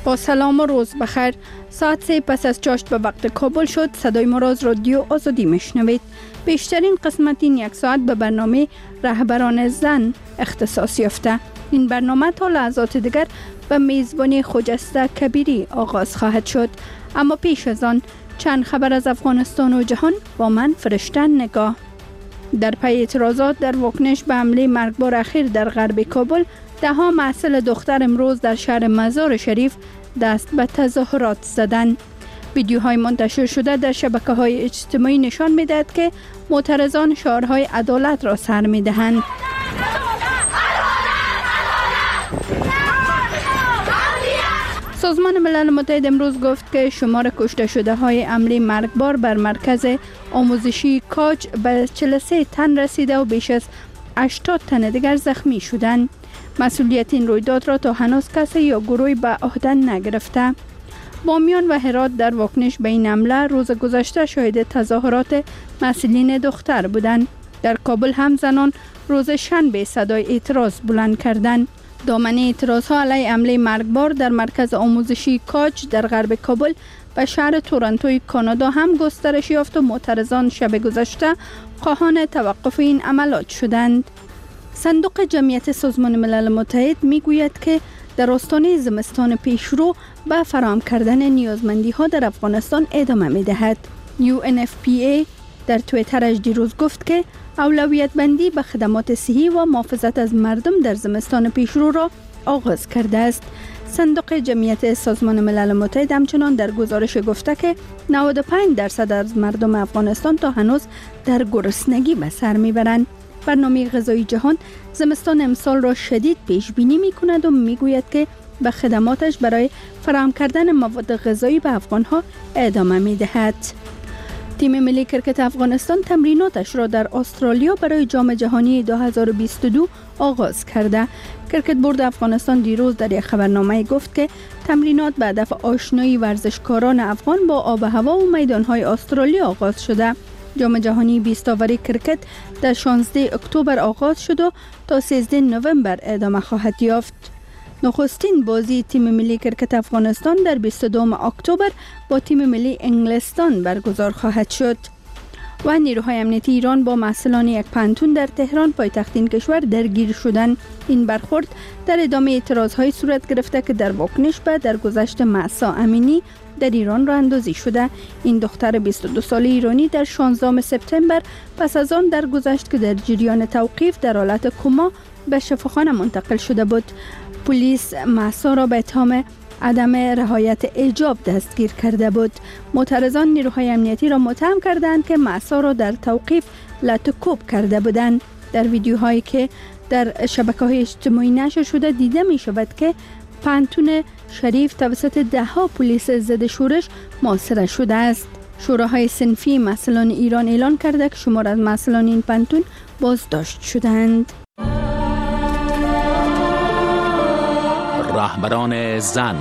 با سلام و روز بخیر. ساعت 3 پس از چاشت به وقت کابل شد. صدای ما را از رادیو آزادی میشنوید. بیشترین قسمت این یک ساعت به برنامه رهبران زن اختصاص یافته. این برنامه تا لحظات دیگر به میزبانی خجسته کبیری آغاز خواهد شد. اما پیش از آن چند خبر از افغانستان و جهان با من فرشته نگاه. در پی اعتراضات در واکنش به حمله مرگبار اخیر در غرب کابل، ده‌ها محصل دختر امروز در شهر مزار شریف دست به تظاهرات زدند. ویدیوهای منتشر شده در شبکه‌های اجتماعی نشان می‌دهد که معترضان شعارهای عدالت را سر می‌دهند. سازمان ملل متحد امروز گفت که شمار کشته شده های حمله مرگبار بر مرکز آموزشی کاج به 43 تن رسیده و بیش از 80 تن دیگر زخمی شدند. مسئولیت این رویداد را تا هنوز کسی یا گروهی به عهده نگرفته. بامیان و هرات در واکنش به این حمله روز گذشته شاهد تظاهرات مسئولین دختر بودند. در کابل هم زنان روز شنبه صدای اعتراض بلند کردند. دامنه اعتراض‌ها علیه حمله مرگبار در مرکز آموزشی کاج در غرب کابل و شهر تورنتوی کانادا هم گسترش یافت و معترضان شب گذشته خواهان توقف این عملیات شدند. صندوق جمعیت سازمان ملل متحد میگوید که در آستانه زمستان پیشرو به فراهم کردن نیازمندی‌ها در افغانستان ادامه می‌دهد. UNFPA در توییترش دیروز گفت که اولویت بندی به خدمات صحی و محافظت از مردم در زمستان پیشرو را آغاز کرده است. صندوق جمعیت سازمان ملل متحد همچنان در گزارش گفته که 95% از مردم افغانستان تا هنوز در گرسنگی به سر میبرند. برنامه غذایی جهان زمستان امسال را شدید پیش بینی می کند و می گوید که به خدماتش برای فراهم کردن مواد غذایی به افغانها ادامه می دهد. تیم ملی کرکت افغانستان تمریناتش را در استرالیا برای جام جهانی 2022 آغاز کرده. کرکت بورد افغانستان دیروز در یک خبرنامه گفت که تمرینات به هدف آشنایی ورزشکاران افغان با آب و هوا و میدانهای استرالیا آغاز شده. جام جهانی 20 اوری کرکت در 16 اکتبر آغاز شد و تا 13 نوامبر ادامه خواهد یافت. نخستین بازی تیم ملی کرکت افغانستان در 22 اکتبر با تیم ملی انگلستان برگزار خواهد شد. و نیروهای امنیتی ایران با محصلان یک پانتون در تهران پایتخت این کشور درگیر شدند. این برخورد در ادامه اعتراضهای صورت گرفته که در واکنش به درگذشت مهسا امینی در ایران راه اندازی شده. این دختر 22 ساله ایرانی در 16 سپتامبر پس از آن درگذشت که در جریان توقیف در حالت کما به شفاخانه منتقل شده بود. پلیس مهسا را به اتهام عدم رعایت حجاب دستگیر کرده بود. معترضان نیروهای امنیتی را متهم کردند که مهسا را در توقیف لطوکوب کرده بودند. در ویدیوهایی که در شبکه‌های اجتماعی نشر شده دیده می شود که پانتون شریف توسط ده‌ها پلیس ضد شورش محاصره شده است. شوراهای صنفی محصلان ایران اعلان کرده که شمار از محصلان این پانتون بازداشت شدند. رهبران زن.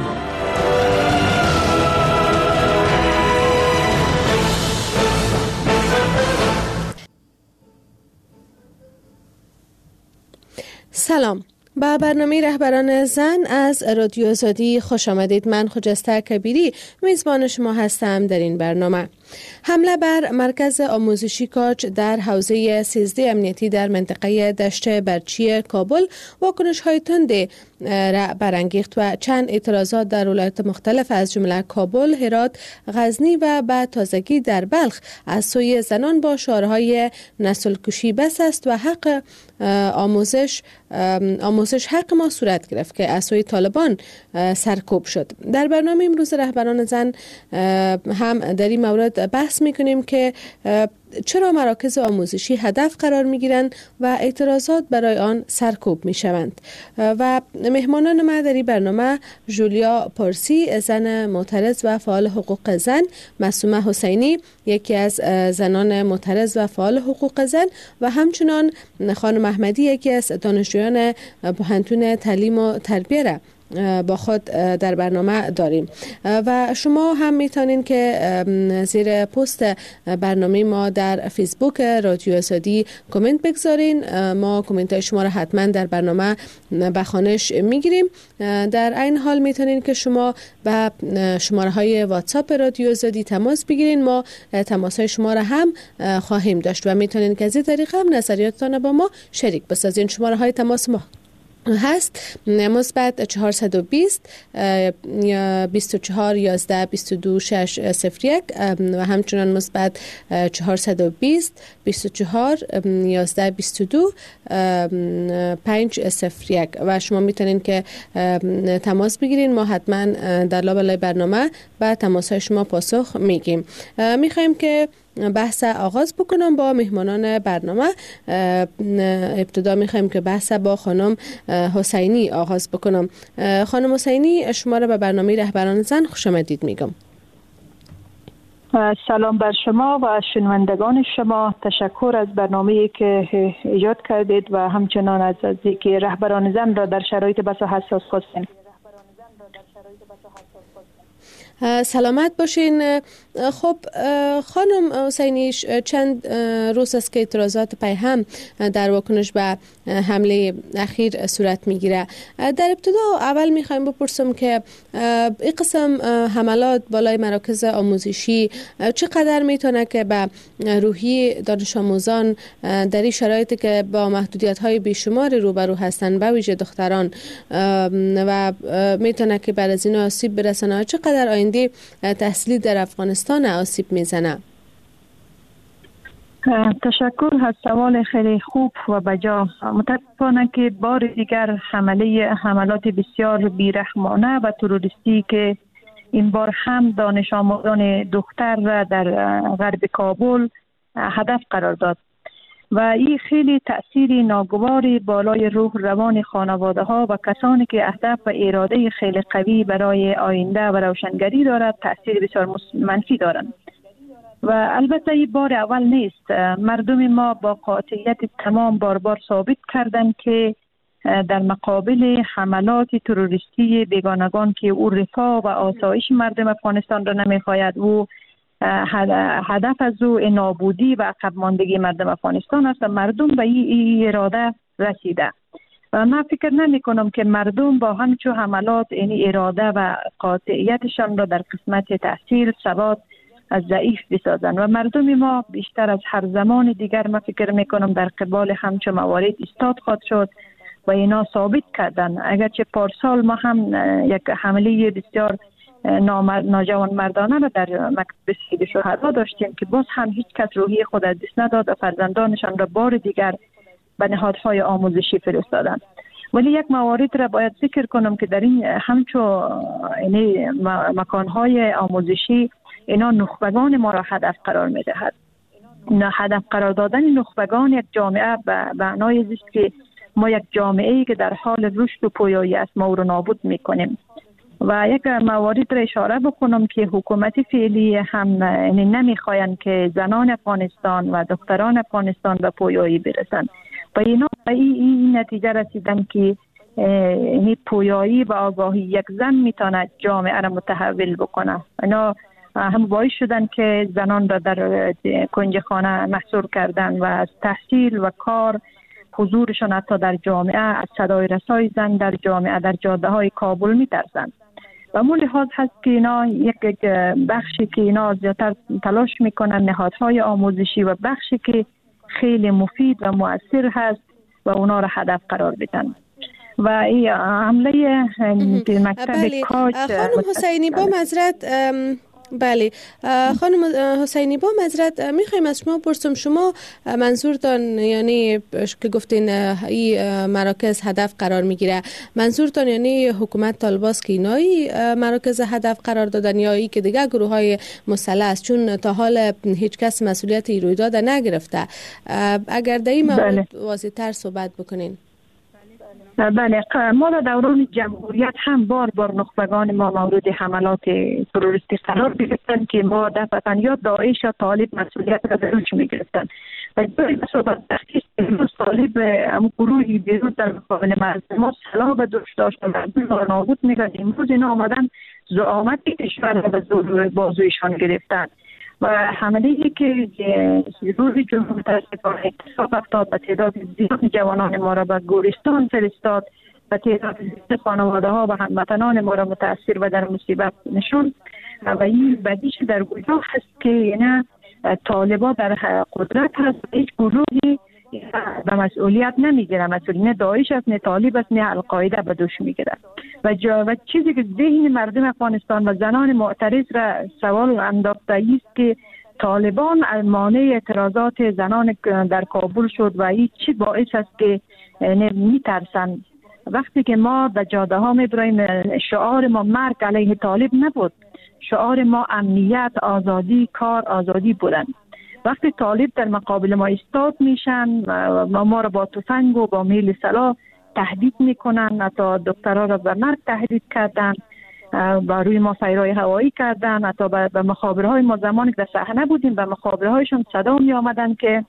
سلام، به برنامه رهبران زن از رادیو آزادی خوش آمدید. من خجسته کبیری میزبان شما هستم. در این برنامه حمله بر مرکز آموزشی کاج در حوزه 13 امنیتی در منطقه دشت برچی کابل واکنش های تند را برانگیخت و چند اعتراضات در ولایات مختلف از جمله کابل، هرات، غزنی و به تازگی در بلخ از سوی زنان با شعارهای نسل کشی بس است و حق آموزش حق ما صورت گرفت که از سوی طالبان سرکوب شد. در برنامه امروز رهبران زن هم در این مورد بحث میکنیم که چرا مراکز آموزشی هدف قرار میگیرند و اعتراضات برای آن سرکوب میشوند. و مهمانان ما در این برنامه جولیا پارسی، زن معترض و فعال حقوق زن، معصومه حسینی، یکی از زنان معترض و فعال حقوق زن، و همچنان خانم احمدی، یکی از دانشجویان پوهنتون تعلیم و تربیه را با خود در برنامه داریم و شما هم میتونین که زیر پست برنامه ما در فیسبوک رادیو آزادی کامنت بگذارین. ما کامنت های شما را حتما در برنامه به خوانش میگیریم. در این حال میتونین که شما به شماره های واتساپ رادیو آزادی تماس بگیرین. ما تماس های شما را هم خواهیم داشت و میتونین که از این طریق هم نظریاتتان با ما شریک بسازین. شماره های تماس ما هست مثبت 420 24 11 22 601 و همچنان مثبت 420 24 11 22 501 و شما میتونین که تماس بگیرین. ما حتما در لابلای برنامه به تماس های شما پاسخ میگیم. میخوایم که بحث آغاز بکنم با مهمانان برنامه. ابتدا میخوایم که بحث با خانم حسینی آغاز بکنم. خانم حسینی، شما را به برنامه رهبران زن خوش آمدید میگم. سلام بر شما و شنوندگان شما. تشکر از برنامه‌ای که ایجاد کردید و همچنان از اینکه رهبران زن را در شرایط بسا حساس خواستین. سلامت باشین. خب خانم حسینی، چند روز است که اعتراضات پیهم در واکنش به حمله اخیر صورت میگیره. در ابتدا اول میخوایم بپرسم که این قسم حملات بالای مراکز آموزشی چقدر میتونه که به روحی دانش آموزان در این شرایطی که با محدودیت های بیشمار روبرو هستن، به ویژه دختران، و میتونه که بر از این آسیب برسانه، چقدر آینده تحصیلی در افغانستان آسیب میزنه؟ تشکر از سوال خیلی خوب و بجا. متاسفانه که بار دیگر حملات بسیار بیرحمانه و تروریستی که این بار هم دانش آموزان دختر را در غرب کابل هدف قرار داد و این خیلی تأثیر ناگواری بالای روح روان خانواده ها و کسانی که اهداف و اراده خیلی قوی برای آینده و روشنگری دارد تأثیر بسیار منفی دارند. و البته این بار اول نیست. مردم ما با قاطعیت تمام بار ثابت کردند که در مقابل حملات تروریستی بیگانگان که او رفاه و آسایش مردم افغانستان را نمیخواید، او هدف از او نابودی و عقب ماندگی مردم افغانستان است و مردم به این اراده رسیده و من فکر نمی کنم که مردم با همچو حملات این اراده و قاطعیتشان را در قسمت تحصیل ثبات از ضعیف بسازند و مردم ما بیشتر از هر زمان دیگر من فکر می کنم در قبال همچو موارد ایستاد خواهد شد و اینا ثابت کردن. اگرچه پارسال ما هم یک حمله بسیار ناجوان مردانه را در مکتب سید شهدا داشتیم که باز هم هیچ کس روحی خود از دست نداد و فرزندانشان را بار دیگر به نهادهای آموزشی فرستادند. ولی یک موارد را باید ذکر کنم که در این همچو مکانهای آموزشی اینا نخبگان ما را هدف قرار می دهد. هدف قرار دادن نخبگان یک جامعه به معنای است که ما یک جامعه‌ای که در حال رشد و پویایی است ما او را نابود می کنیم. و یک موارد را اشاره بکنم که حکومت فعلی هم نمیخواین که زنان افغانستان و دختران افغانستان به پویایی برسند و اینا به این نتیجه رسیدن که این پویایی و آگاهی یک زن میتونه جامعه را متحول بکنه. اینا هم باعث شدن که زنان را در کنج خانه محصور کردن و از تحصیل و کار حضورشان حتی در جامعه، از صدای رسای زن در جامعه در جاده های کابل میترسند. و مون لحاظ هست که اینا یک بخشی که اینا زیادتر تلاش میکنن نهادهای آموزشی و بخشی که خیلی مفید و مؤثر هست و اونا را هدف قرار بدن. و این حمله مکتب کاج. خانم حسینی با معذرت، بله خانم حسینی با معذرت میخوایم از شما پرسم، شما منظورتان یعنی که گفتین این مراکز هدف قرار میگیره، منظورتان یعنی حکومت طالباست که اینایی مراکز هدف قرار دادن یا ای که دیگه گروه های مسلح است؟ چون تا حال هیچ کس مسئولیت این رویداد نگرفته. اگر در این مورد واضح تر صحبت بکنین. بله، ما در دوران جمهوریت هم بار نخبگان ما مورد حملات تروریستی قرار گرفتن که ما دفعتاً یا داعش یا طالب مسئولیت را در روش می گرفتن و جایی به صحبت تحقیق امروز طالب گروهی بیرون در مقابل مردم ما سلاح به دوش داشت و مردم را نابود می‌کرد. امروز اینا آمدن زعامت کشور را به زور بازویشان گرفتن و حمله‌ای که روز جمعه متاسفانه اتفاق افتاد و تعداد زیاد جوانان ما را به گورستان فرستاد و تعداد زیاد خانواده ها و هموطنان ما را متاثر و در مصیبت نشون و این بدیش در کجا هست که یعنی طالبا در قدرت هست، هیچ گروهی به مسئولیت نمیگیره، مسئولیت داعش است، نه طالب است، نه القاعده به دوش میگیره و چیزی که ذهن مردم افغانستان و زنان معترض را سوال انداخته است که طالبان مانع اعتراضات زنان در کابل شد و این چی باعث است که میترسن. وقتی که ما به جاده ها میبریم شعار ما مرگ علیه طالب نبود، شعار ما امنیت، آزادی، کار، آزادی بودن. وقتی طالب در مقابل ما ایستاد میشن و ما را با تفنگ و با میل سلاح تهدید میکنن، حتی دکترها را به مرگ تهدید کردن، با روی ما فیرای هوایی کردن، حتی به مخابرهای ما زمانی که در صحنه بودیم به مخابرهایشون صدا می آمدن که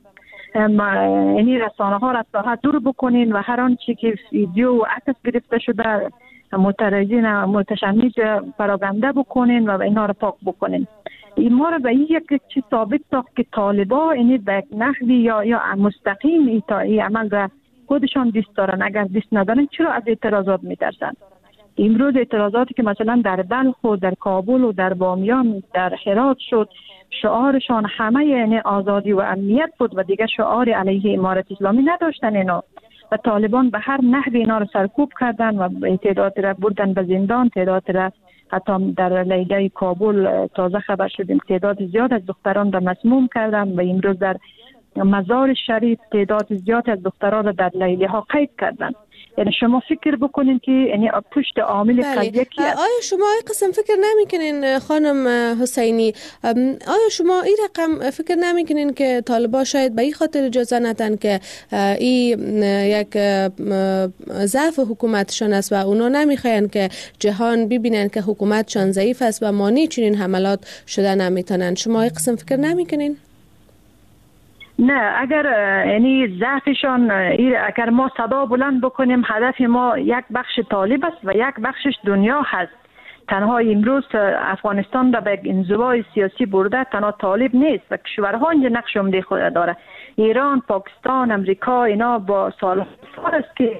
یعنی رسانه ها را ساحت دور بکنین و هر آنچه که ویدیو و عکس گرفته شده متشنج پراگنده بکنین و اینا را پاک بکنین. این ما را به یک چیز ثابت ساخت که طالبا یعنی به نحوی یا مستقیم این عمل را خودشان دیست دارن. اگر دیست ندارن چرا از اعتراضات میترسن؟ امروز اعتراضاتی که مثلا در بلخ و در کابل و در بامیان در هرات شد شعارشان همه یعنی آزادی و امنیت بود و دیگه شعار علیه امارت اسلامی نداشتن اینا و طالبان به هر نحوی اینا را سرکوب کردن و تعداد را بردن به زندان، تعداد را حتی در لیده کابل تازه خبر شدیم تعداد زیاد از دختران را مسموم کردن و امروز در مزار شریف تعداد زیاد از دختران را در لیده ها قید کردن. یعنی شما فکر بکنین که یعنی پشت عامل قضیه کی است. آیا شما این قسم فکر نمیکنین خانم حسینی، آیا شما این رقم فکر نمیکنین که طالبان شاید به این خاطر اجازه ندن که این یک ضعف حکومتشان است و اونا نمیخواین که جهان ببینن که حکومتشان ضعیف است و مانع چنین حملات شده نمیتونن؟ شما این قسم فکر نمیکنین؟ نه، اگر یعنی ضعفشان اگر ما صدا بلند بکنیم هدف ما یک بخش طالب است و یک بخشش دنیا هست. تنها امروز افغانستان را به انزوای سیاسی برده تنها طالب نیست و کشورها اینجا نقش عمده خود داره. ایران، پاکستان، امریکا اینا با سال است که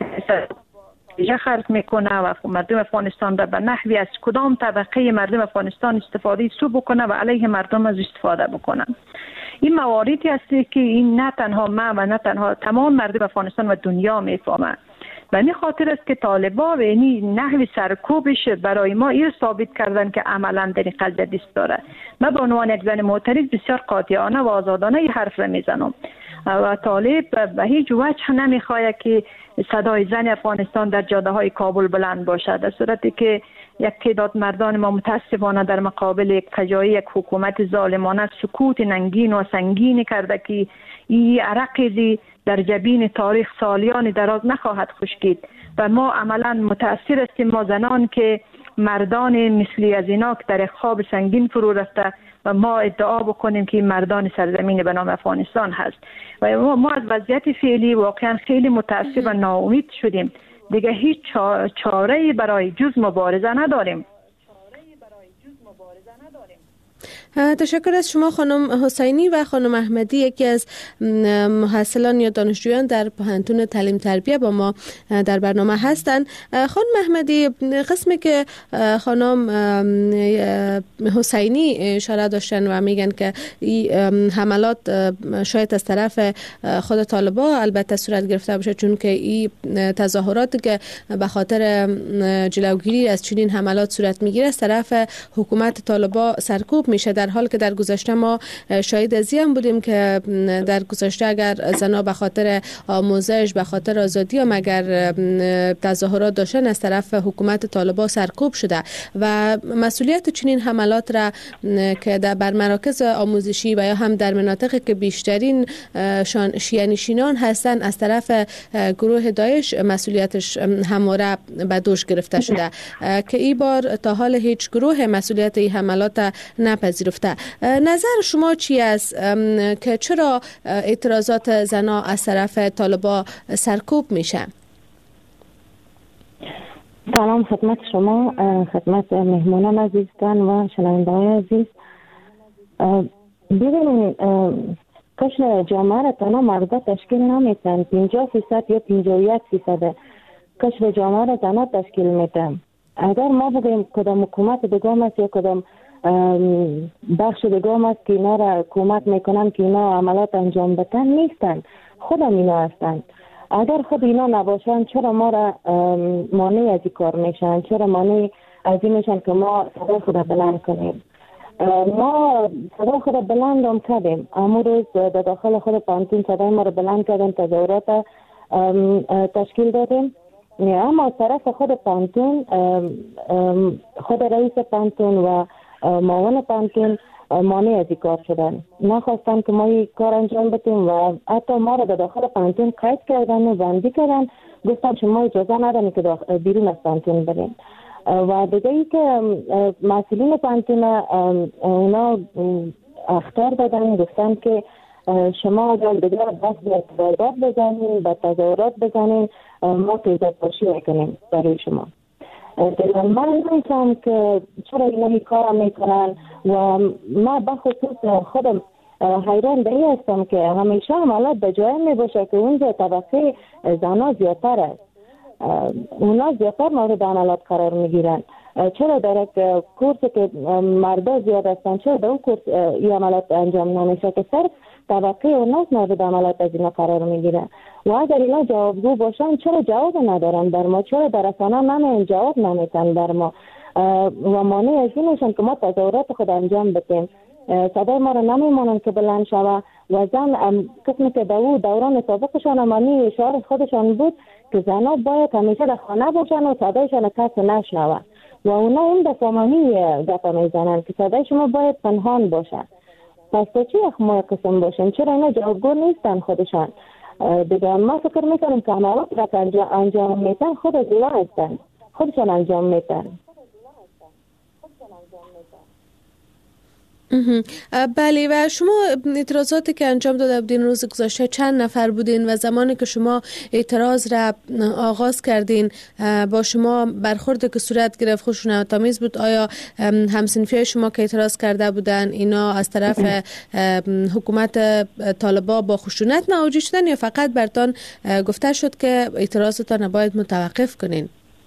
خرج میکنه و مردم افغانستان را به نحوی از کدام طبقه مردم افغانستان استفاده سو بکنه و علیه مردم از استفاده بکنه. این مواردی است که این نه تنها ما و نه تنها تمام مردم افغانستان و دنیا میفهمند و این خاطر است که طالبان و یعنی نحوی سرکوبش برای ما این ثابت کردن که عملا در این قضیه دست داره. من به عنوان یک زن معترض بسیار قاطعانه و آزادانه این حرف را میزنم و طالب به هیچ وجه نمیخواد که صدای زن افغانستان در جاده های کابل بلند باشد، در صورتی که یک تعداد مردان ما متاسفانه در مقابل یک فجایع یک حکومت ظالمانه سکوت ننگین و سنگین کرده که این عرقی در جبین تاریخ سالیان دراز نخواهد خشکید و ما عملا متاثر هستیم ما زنان که مردان مثلی از اینا که در خواب سنگین فرو رفته و ما ادعا بکنیم که مردان سرزمین به نام افغانستان هست و ما از وضعیت فعلی واقعا خیلی متاسف و ناامید شدیم. دیگه هیچ چاره‌ای برای جز مبارزه نداریم. تشکر از شما خانم حسینی و خانم احمدی، یکی از محصلان یا دانشجویان در پوهنتون تعلیم تربیه با ما در برنامه هستند. خانم احمدی، قسمی که خانم حسینی اشاره داشتن و میگن که این حملات شاید از طرف خود طالبان البته صورت گرفته باشه، چون که این تظاهرات که به خاطر جلوگیری از چنین حملات صورت میگیره از طرف حکومت طالبان سرکوب میشه، در حال که در گذشته ما شاهد از این بودیم که در گذشته اگر زنها به خاطر آموزش، به خاطر آزادی هم اگر تظاهرات داشتن از طرف حکومت طالبان سرکوب شده و مسئولیت چنین حملات را که بر مراکز آموزشی و یا هم در مناطقی که بیشترین شیعه نشینان هستند از طرف گروه داعش مسئولیتش همواره به دوش گرفته شده که این بار تا حال هیچ گروه مسئولیت این حملات نپذیرفته. گرفته. نظر شما چی است که چرا اعتراضات زنان از طرف طالبان سرکوب میشه؟ سلام خدمت شما، خدمت مهمانان عزیزتان و شنونده‌های عزیز. ببینید کشت جامعه را تنها مردا تشکیل نمیتن. 50% یا 51% کشت جامعه را تنها تشکیل میتن. اگر ما بگیم کدام حکومت دگام است یا کدام بخش دگام است که اینا را کمک میکنن که اینا عملات انجام بدن، نیستن، خودم اینا هستن. اگر خود اینا نباشن چرا ما را مانع از این کار میشن؟ چرا مانع از این میشن که ما صدا خود بلند کنیم؟ ما صدا خود بلند هم کردیم. امروز روز در داخل خود پانتون صدای ما را بلند کردیم، تظاهرات تشکیل دادیم. اما از طرف خود پانتون، خود رئیس پانتون و معاون پانتون مانع از این کار شدن، نخواستن که ما این کار انجام بدیم و حتی ما را در داخل پانتون قید کردن و بندی کردن. گفتن شما اجازه ندارین که بیرون از پانتون برین. و دیگه ای که مسئولین پانتون اونا اخطار دادن، گفتن که شما اگر دیگه بس به اعتراضات بزنین، به تظاهرات بزنین، ما تیزد باشی میکنیم برای شما. من نمیتونم که چرا اینا این کار میکنن و ما بخصوص خودم حیران به این هستم که همیشه عملات به جای میباشه که اونجا طبقه زنها زیادتر است، اونا زیادتر مورد عملات قرار میگیرن. چرا در یک کورس که مردا زیاد هستن چرا در اون کورس این عملات انجام نمیشه که صرف طبقه اوناس مورد عملات از اینا قرار میگیرن؟ و اگر اینا جوابگو باشن چرا جواب ندارن بر ما؟ چرا در رسانه جواب نمیتن بر ما و مانع از این میشن که ما تظاهرات خود انجام بدیم؟ صدای ما را نمیمانن که بلند شوه. و زن قسمی که در دوران سابقشان امانی شعار خودشان بود که زنها باید همیشه در خانه باشن و صدایشان کس نشنوه و اونا این دفعمانی گفت میزنن که صدای شما باید پنهان باشن. پس تا چی ما قسم باشن؟ چرا اینا جوابگو نیستن خودشان؟ دیگه ما فکر میکنم که عملات را که انجام میتن خود از اونا هستن، خودشان انجام میتن. بله. و شما اعتراضاتی که انجام داده بودین روز گذشته چند نفر بودین و زمانی که شما اعتراض را آغاز کردین با شما برخورد که صورت گرفت خشونت‌آمیز بود؟ آیا همسنفی شما که اعتراض کرده بودن اینا از طرف حکومت طالبان با خشونت مواجه شدن یا فقط برتان گفته شد که اعتراضتان باید متوقف کنین؟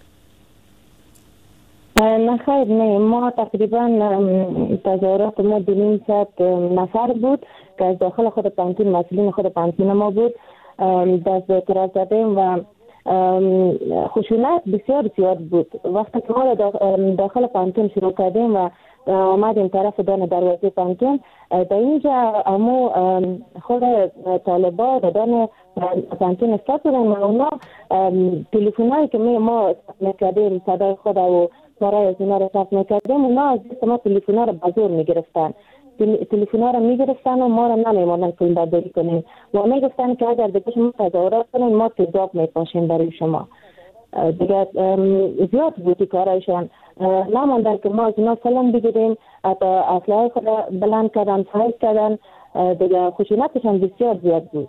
نه خیر، نه، ما تقریبا تظاهرات ما 200 نفر بود که از داخل خود پانتون مسئولین خود پانتون ما بود. دست به اعتراض زدیم و خشونت بسیار زیاد بود. وقتی که ما داخل پانتون شروع کردیم و آمدیم طرف دروازه پانتون، در اینجا امو خود طالبا دادن پانتون استاد بودن و اونا تلفن‌هایی که ما میکردیم صدای خود و برای از اینا رو ثبت میکردیم، اونا از دست ما تلفن‌ها رو بازور میگرفتن. تلفن‌ها رو میگرفتن و ما رو نمیموندن فیلم برداری کنیم و میگفتن که اگر دیگه شما تظاهرات کنین ما تضاد میپاشیم برای شما. دیگه زیاد بودی کارایشان، نماندن که ما از اینا سلام بگیریم، حتی اسلحه خود بلند کردن، فایز کردن. دیگه خشونتشان بسیار زیاد بود.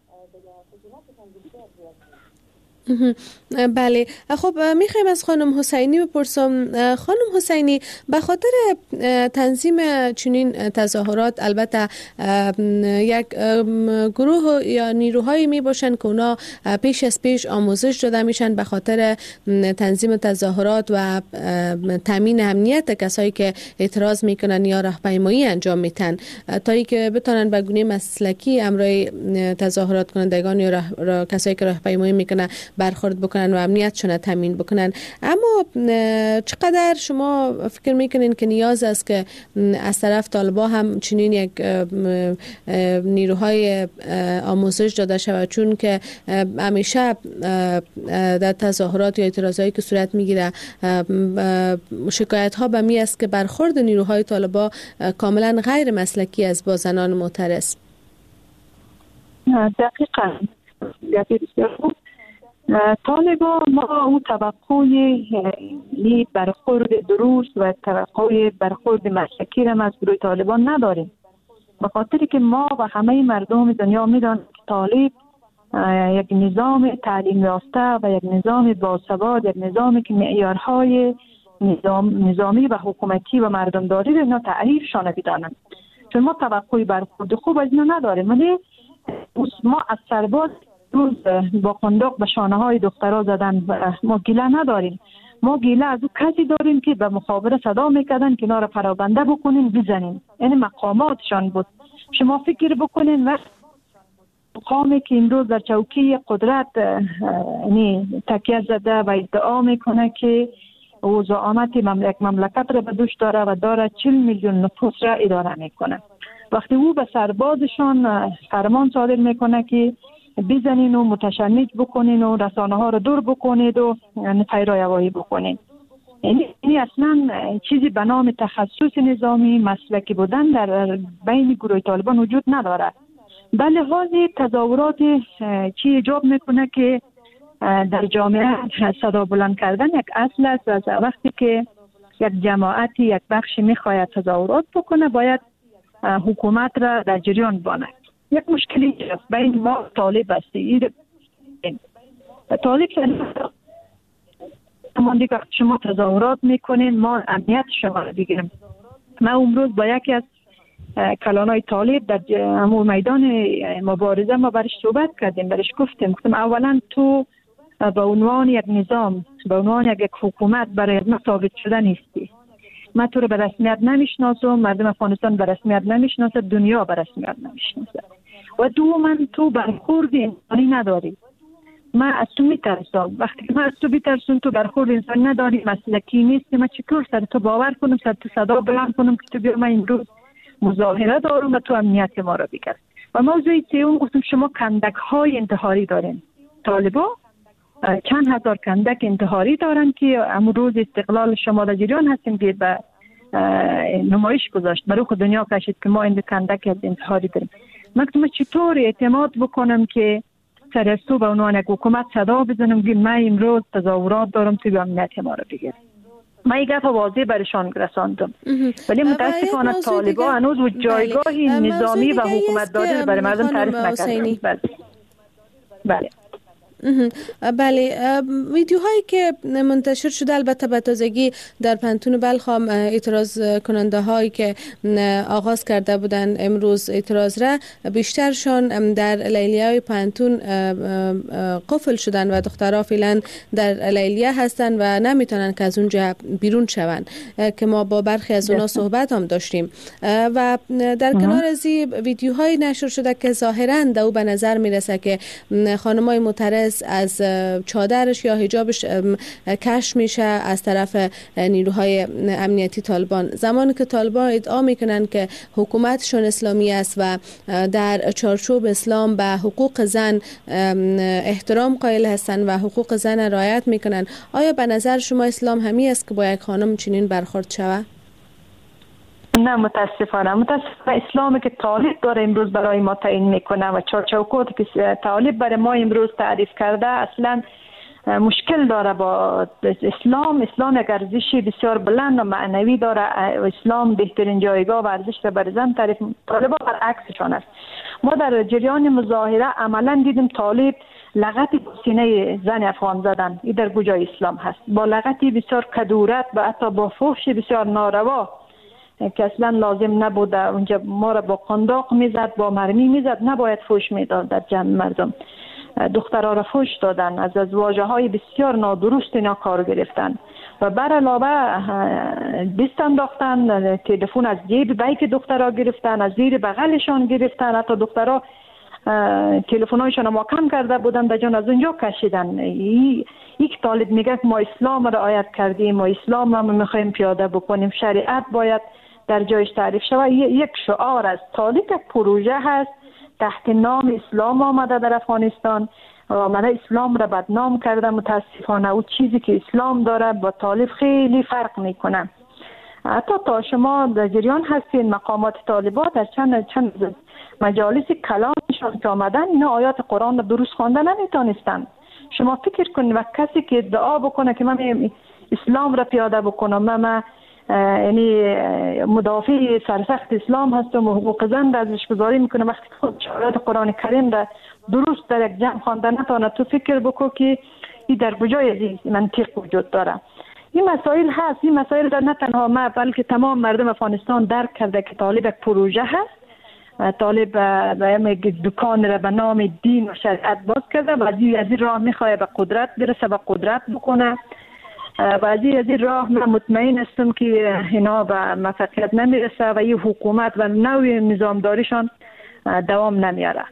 بله. خب میخوایم از خانم حسینی بپرسم. خانم حسینی، به خاطر تنظیم چنین تظاهرات البته یک گروه یا نیروهایی می باشن که اونا پیش از پیش آموزش داده میشن به خاطر تنظیم تظاهرات و تامین امنیت کسایی که اعتراض میکنن یا راهپیمایی انجام میتن تا اینکه بتونن به گونه مسلکی امرای تظاهرات کنندگان یا کسایی که راهپیمایی میکنن برخورد بکنن و امنیتشون تامین بکنن. اما چقدر شما فکر میکنین که نیاز است که از طرف طالبان هم چنین یک نیروهای آموزش داده شود؟ چون که همیشه در تظاهرات یا اعتراضایی که صورت میگیره شکایت ها به می است که برخورد نیروهای طالبان کاملا غیر مسلکی از با زنان معترض. دقیقاً. طالبا ما اون توقع برخورد درست و توقع برخورد مسلکی را از گروه طالبان نداریم، به خاطر که ما و همه مردم دنیا میدانند که طالب یک نظام تعلیم یافته و یک نظام باثبات، یک نظامی که معیارهای نظامی و حکومتی و مردمداری را اینا تعریفشان بدانند. چون ما توقع برخورد خوب از اینا نداریم، ولی ما از سرباز روز با قنداق به شانه های دخترها زدن ما گیله نداریم. ما گیله از او کسی داریم که به مخابره صدا میکردن که اینا را پراکنده بکنین بزنین، یعنی مقاماتشان بود. شما فکر بکنین وقت مقامی که این روز در چوکی قدرت یعنی تکیه زده و ادعا میکنه که او زعامت یک مملکت را به دوش داره و داره 40 میلیون نفوس را اداره میکنه، وقتی او به سربازشان فرمان صادر میکنه که بزنین و متشنج بکنین و رسانه ها رو دور بکنید و پیرایوایی بکنید، یعنی اصلا چیزی به نام تخصص نظامی مسلکی بودن در بین گروه طالبان وجود نداره. به لحاظ تظاهرات چی ایجاب میکنه که در جامعه صدا بلند کردن یک اصل است و وقتی که یک جماعتی یک بخشی میخواید تظاهرات بکنه باید حکومت را در جریان باند. یک مشکلی است بین ما طالب هستی طالب شما تظاهرات میکنین ما امنیت شما را بگیریم. ما امروز با یکی از کلانای طالب در میدان مبارزه ما برش صحبت کردیم، برش گفتیم اولا تو به عنوان یک نظام به عنوان یک حکومت برای ما ثابت شده نیستی. من تو رو به رسمیت نمیشناسم، مردم افغانستان به رسمیت نمیشناسه، دنیا به رسمیت نمیشناسه و من تو برخورد انسانی نداری. من از تو میترسم، وقتی که من از تو بیترسم تو برخورد انسانی نداری، مسلکی نیستی، من چطور سر تو باور کنم، سر تو صدا بلند کنم که تو بیا من امروز مظاهره دارم و تو امنیت ما را بگیر. و موضوع سوم گفتم شما کندک های انتحاری دارین. طالبا چند هزار کندک انتحاری دارن که امروز استقلال شما در جریان هستیم که به نمایش گذاشت، برای خود دنیا کشید که ما این کندک از انتحاری داریم. من چطور اعتماد بکنم که سر از تو به عنوان یک حکومت صدا بزنم که من امروز تظاهرات دارم تو به امنیت ما را بگیر. من یک گفت واضح برشان رساندم، ولی متاسفانه طالبا هنوز و جایگاهی نظامی و حکومتداری برای مردم تعریف نکردن. بله. بله، ویدیوهایی که منتشر شده البته به تازگی در پنتون بلخ هم اعتراض کننده هایی که آغاز کرده بودن امروز اعتراض را بیشترشان در لیلیه پنتون قفل شدن و دخترها فعلا در لیلیه هستن و نمیتونن که از اونجا بیرون شون که ما با برخی از اونا صحبت هم داشتیم و در کنار از ویدیوهایی نشر شده که ظاهرا دو به نظر میرسه که خانمای معترض از چادرش یا حجابش کشف میشه از طرف نیروهای امنیتی طالبان، زمانی که طالبان ادعا میکنن که حکومتشون اسلامی است و در چارچوب اسلام به حقوق زن احترام قائل هستن و حقوق زن رعایت میکنن. آیا به نظر شما اسلام همین است که با یک خانم چنین برخورد شود؟ نه، متاسفانه اسلامی که طالب داره امروز برای ما تعیین میکنه و چارچوباتی که طالب برای ما امروز تعریف کرده اصلا مشکل داره با اسلام. اسلام یک ارزش بسیار بلند و معنوی داره. اسلام بهترین جایگاه و ارزش را بر زن تعریف، طالبا برعکسشان است. ما در جریان مظاهره عملا دیدیم طالب لغتی با سینه زن افغان زدن. این در کجای اسلام هست؟ با لغتی بسیار کدورت و حتی با فحش بسیار ناروا که اصلا لازم نبوده. اونجا ما را با قنداق میزد، با مرمی میزد، نباید فحش میداد در جمع مردم. دخترها را فحش دادن، از واژه های بسیار نادرست اینا کار گرفتن و بر علاوه دست انداختن، تلفن از جیب بیک دخترها گرفتن، از زیر بغلشان گرفتن، حتی دخترها تلفن‌هایشان ما کم کرده بودن در جان از اونجا کشیدن. یک طالب میگه ما اسلام را رعایت کردیم، ما اسلام را میخوایم پیاده بکنیم، شریعت باید در جایش تعریف شود. یک شعار است. طالب یک پروژه هست تحت نام اسلام آمده در افغانستان و آمده اسلام را بدنام کرده. متاسفانه او چیزی که اسلام داره با طالب خیلی فرق میکنه. حتی تا شما در جریان هستین مقامات طالبات در چند مجالس کلامشان که آمدن اینا آیات قرآن را درست خوانده نمیتونستن. شما فکر کنید و کسی که ادعا بکنه که من اسلام را پیاده بکنم، من یعنی مدافع سرسخت اسلام هستم و حقوق زن را ازش گذاری میکنه، وقتی خود آیات قرآن کریم را درست در یک جمع خوانده نتونه، تو فکر بکن که این در کجای منطق وجود داره. این مسائل هست. این مسائل را نه تنها ما بلکه تمام مردم افغانستان درک کرده که طالب یک پروژه هست، طالب به دکان را به نام دین و شریعت باز کرده و از این راه میخواه به قدرت برسه، به قدرت بکنه و از این راه من مطمئن هستم که اینا به موفقیت نمیرسه و این حکومت و نوع نظامداریشان دوام نمیاره.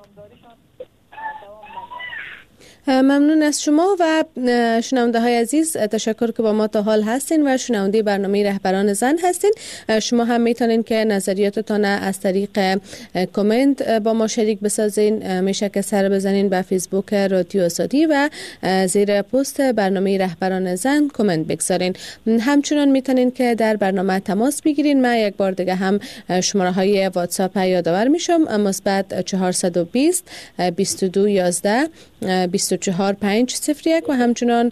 ممنون از شما و شنونده های عزیز، تشکر که با ما تا حال هستین و شنونده برنامه رهبران زن هستین. شما هم میتونین که نظریاتتان از طریق کامنت با ما شریک بسازین. میشه که سر بزنین به فیسبوک رادیو آزادی و زیر پست برنامه رهبران زن کامنت بگذارین. همچنان میتونین که در برنامه تماس بگیرین. من یک بار دیگه هم شماره های واتساپ یادآور میشم: مثبت 420 22 11 24 501 و همچنان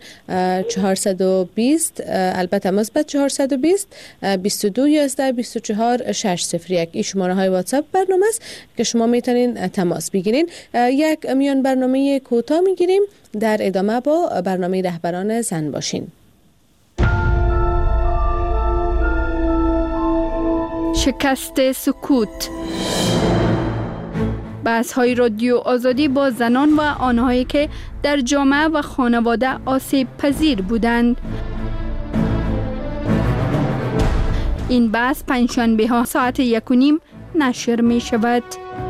420 البته مثبت 420 22 11 24 601. این شماره های واتساپ برنامه است که شما میتونین تماس بگیرین. یک میان برنامه کوتاه میگیریم، در ادامه با برنامه رهبران زن باشین. شکست سکوت. بحث‌های رادیو آزادی با زنان و آنهایی که در جامعه و خانواده آسیب پذیر بودند. این بحث پنجشنبه ها ساعت 1:30 نشر می شود.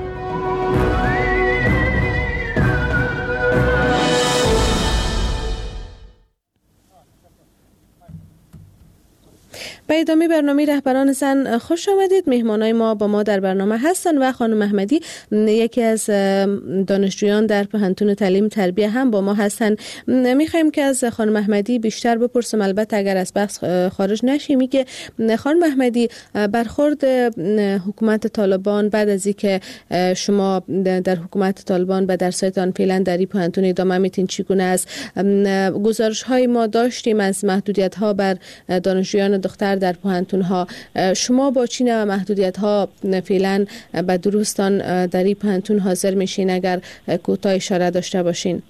به ادامه برنامه رهبران زن خوش آمدید. مهمانای ما با ما در برنامه هستن و خانم احمدی، یکی از دانشجویان در پوهنتون تعلیم تربیه، هم با ما هستن. میخوایم که از خانم احمدی بیشتر بپرسم، البته اگر از بحث خارج نشیم. میگه خانم احمدی، برخورد حکومت طالبان بعد از اینکه شما در حکومت طالبان به درسایتان فعلا در پوهنتون ادامه میتین چگونه است؟ گزارش های ما داشتیم از محدودیت ها بر دانشجویان دختر در پوهنتون ها. شما با چی نوع محدودیت ها فعلا به درستان در این پوهنتون حاضر میشین؟ اگر کوتاه اشاره داشته باشین.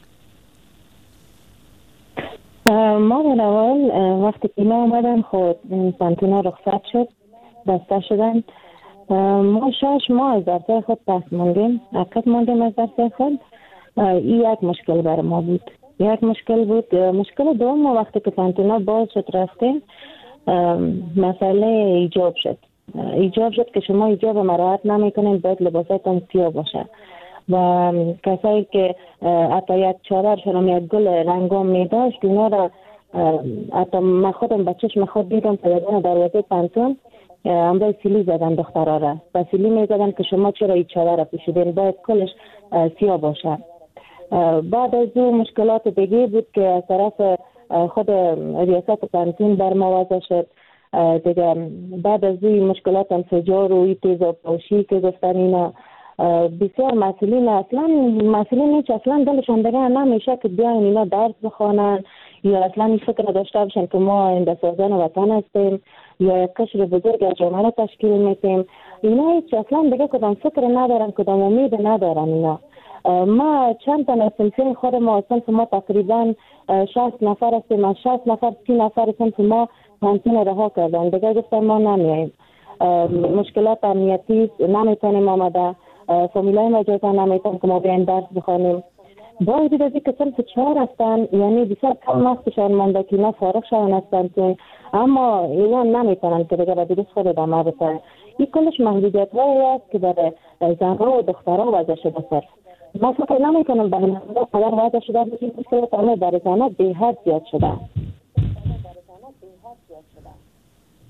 ما در اول وقتی که ما آمدن خود پوهنتون ها رخصت شد، بسته شدن، ما 6 ماه از درسای خود پس موندیم، عقب موندیم از درسای خود. این یک مشکل بر ما بود. یک مشکل بود. مشکل دوم، ما وقتی که پوهنتون ها باز شد رفتیم، مسئله ایجاب شد. ایجاب شد که شما ایجاب مراعات نمیکنین، باید لباساتون سیاه باشه و کسایی که حتی یک چادرشون یک گل رنگام میداشت، اینا را حتی من خودم به چشم خود دیدم که در دروازه پوهنتون امروز سیلی زدن دخترها را و سیلی میزدن که شما چرا این چادر را پوشیدین، باید کلش سیاه باشه. بعد از او مشکلات دیگه بود که از طرف خود ریاست پوهنتون بر ما وضع شد دیگه. بعد از این مشکلات انفجار و این تیزاب پاشی که گفتن، اینا بسیار مسئولین اصلا دلشان دیگه نمیشه که بیاین اینا درس بخوانن یا اصلا این فکر داشته باشن که ما آینده سازان وطن هستیم یا یک قشر بزرگ از جامعه تشکیل میتیم. اینا هیچ اصلا دیگه کدام فکر ندارن، کدام امید ندارن. اینا ما چند تا صنف خود ما، صنف ما تقریبا 60 نفر هستیم، از 60 نفر 30 نفر صنف ما پوهنتون رها کردن دیگه، گفتن ما نمیاییم. مشکلات امنیتی نمیتونیم آمده، فامیلای ما جایتان نمیتونیم که ما بیایم درس بخوانیم. باید دیدازی که صنف 4 هستن، یعنی بسیار کم وقتشان مانده که اینا فارغ شون هستن، اما اینا نمیتونن که دیگه به درست خود ادامه بدن. این کلش محدودیت هایی است که در زنها و دخترها وضع شده سر. ما فکر نمیکنم به این قدر وضع شده باشیم که همه در زنها به حد زیاد شده.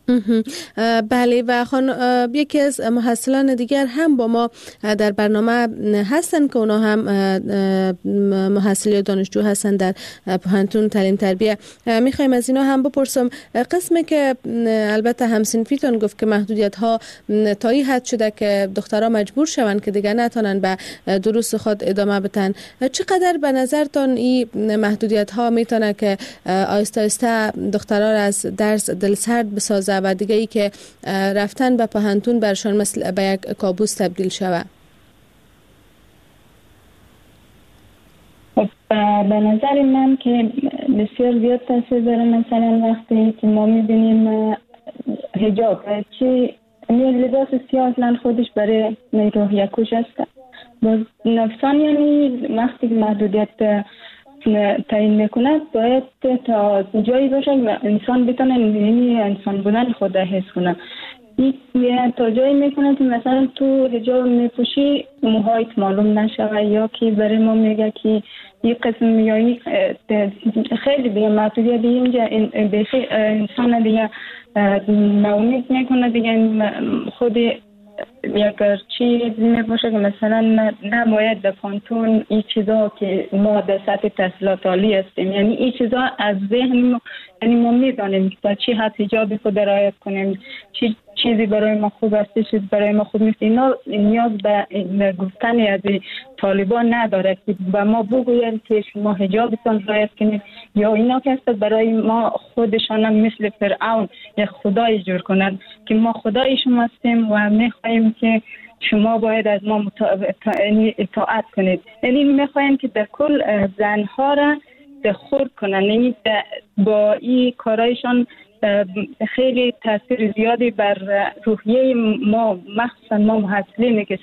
بله و یکی از محصلان دیگر هم با ما در برنامه هستن که اونا هم محصل یا دانشجو هستن در پوهنتون تعلیم تربیه. میخوایم از اینا هم بپرسم قسمی که البته همسنفیتون گفت که محدودیت ها تا این حد شده که دخترها مجبور شوند که دیگه نتونن به دروس خود ادامه بدن، چقدر به نظرتون این محدودیت ها میتونه که آهسته آهسته دخترها را از درس دلسرد بسازه و دیگه ای که رفتن به پوهنتون برشان مثل به یک کابوس تبدیل شود؟ به نظر من که بسیار زیاد تاثیر داره. مثلا وقتی که ما میبینیم حجاب چی لباس سیاه اصلا خودش برای روحیه کش است. باز نفسان یعنی وقتی محدودیت تعیین میکنه باید تا جایی باشه انسان بتونه انسان بودن خود حس کنه. این تا جایی میکنه که مثلا تو حجاب میپوشی موهایت معلوم نشوه، یا که برای ما میگه که این قسم یا خیلی دیگه محدودیت اینجا انسان دیگه ناامید میکنه دیگه. خود اگر چیزی میباشه که مثلا نباید در پانتون این چیزا که ما در سطح تحصیلات عالی هستیم، یعنی این چیزا از ذهن یعنی ما میدانیم که تا چی حد حجاب خود رعایت کنیم، چیزی برای ما خوب است، چیزی برای ما خوب نیست. اینا نیاز به گفتن از طالبان نداره که به ما بگوید که شما حجابتان رعایت کنید، یا اینا که است برای ما خودشان هم مثل فرعون یک خدای جور کنند که ما خدای شما هستیم و میخواهیم که شما باید از ما اطاعت کنید. یعنی میخواهیم که در کل زنها را خرد کنند، یعنی با این کارایشان خیلی تاثیر زیادی بر روحیه ما مخصوصا ما محصلینی که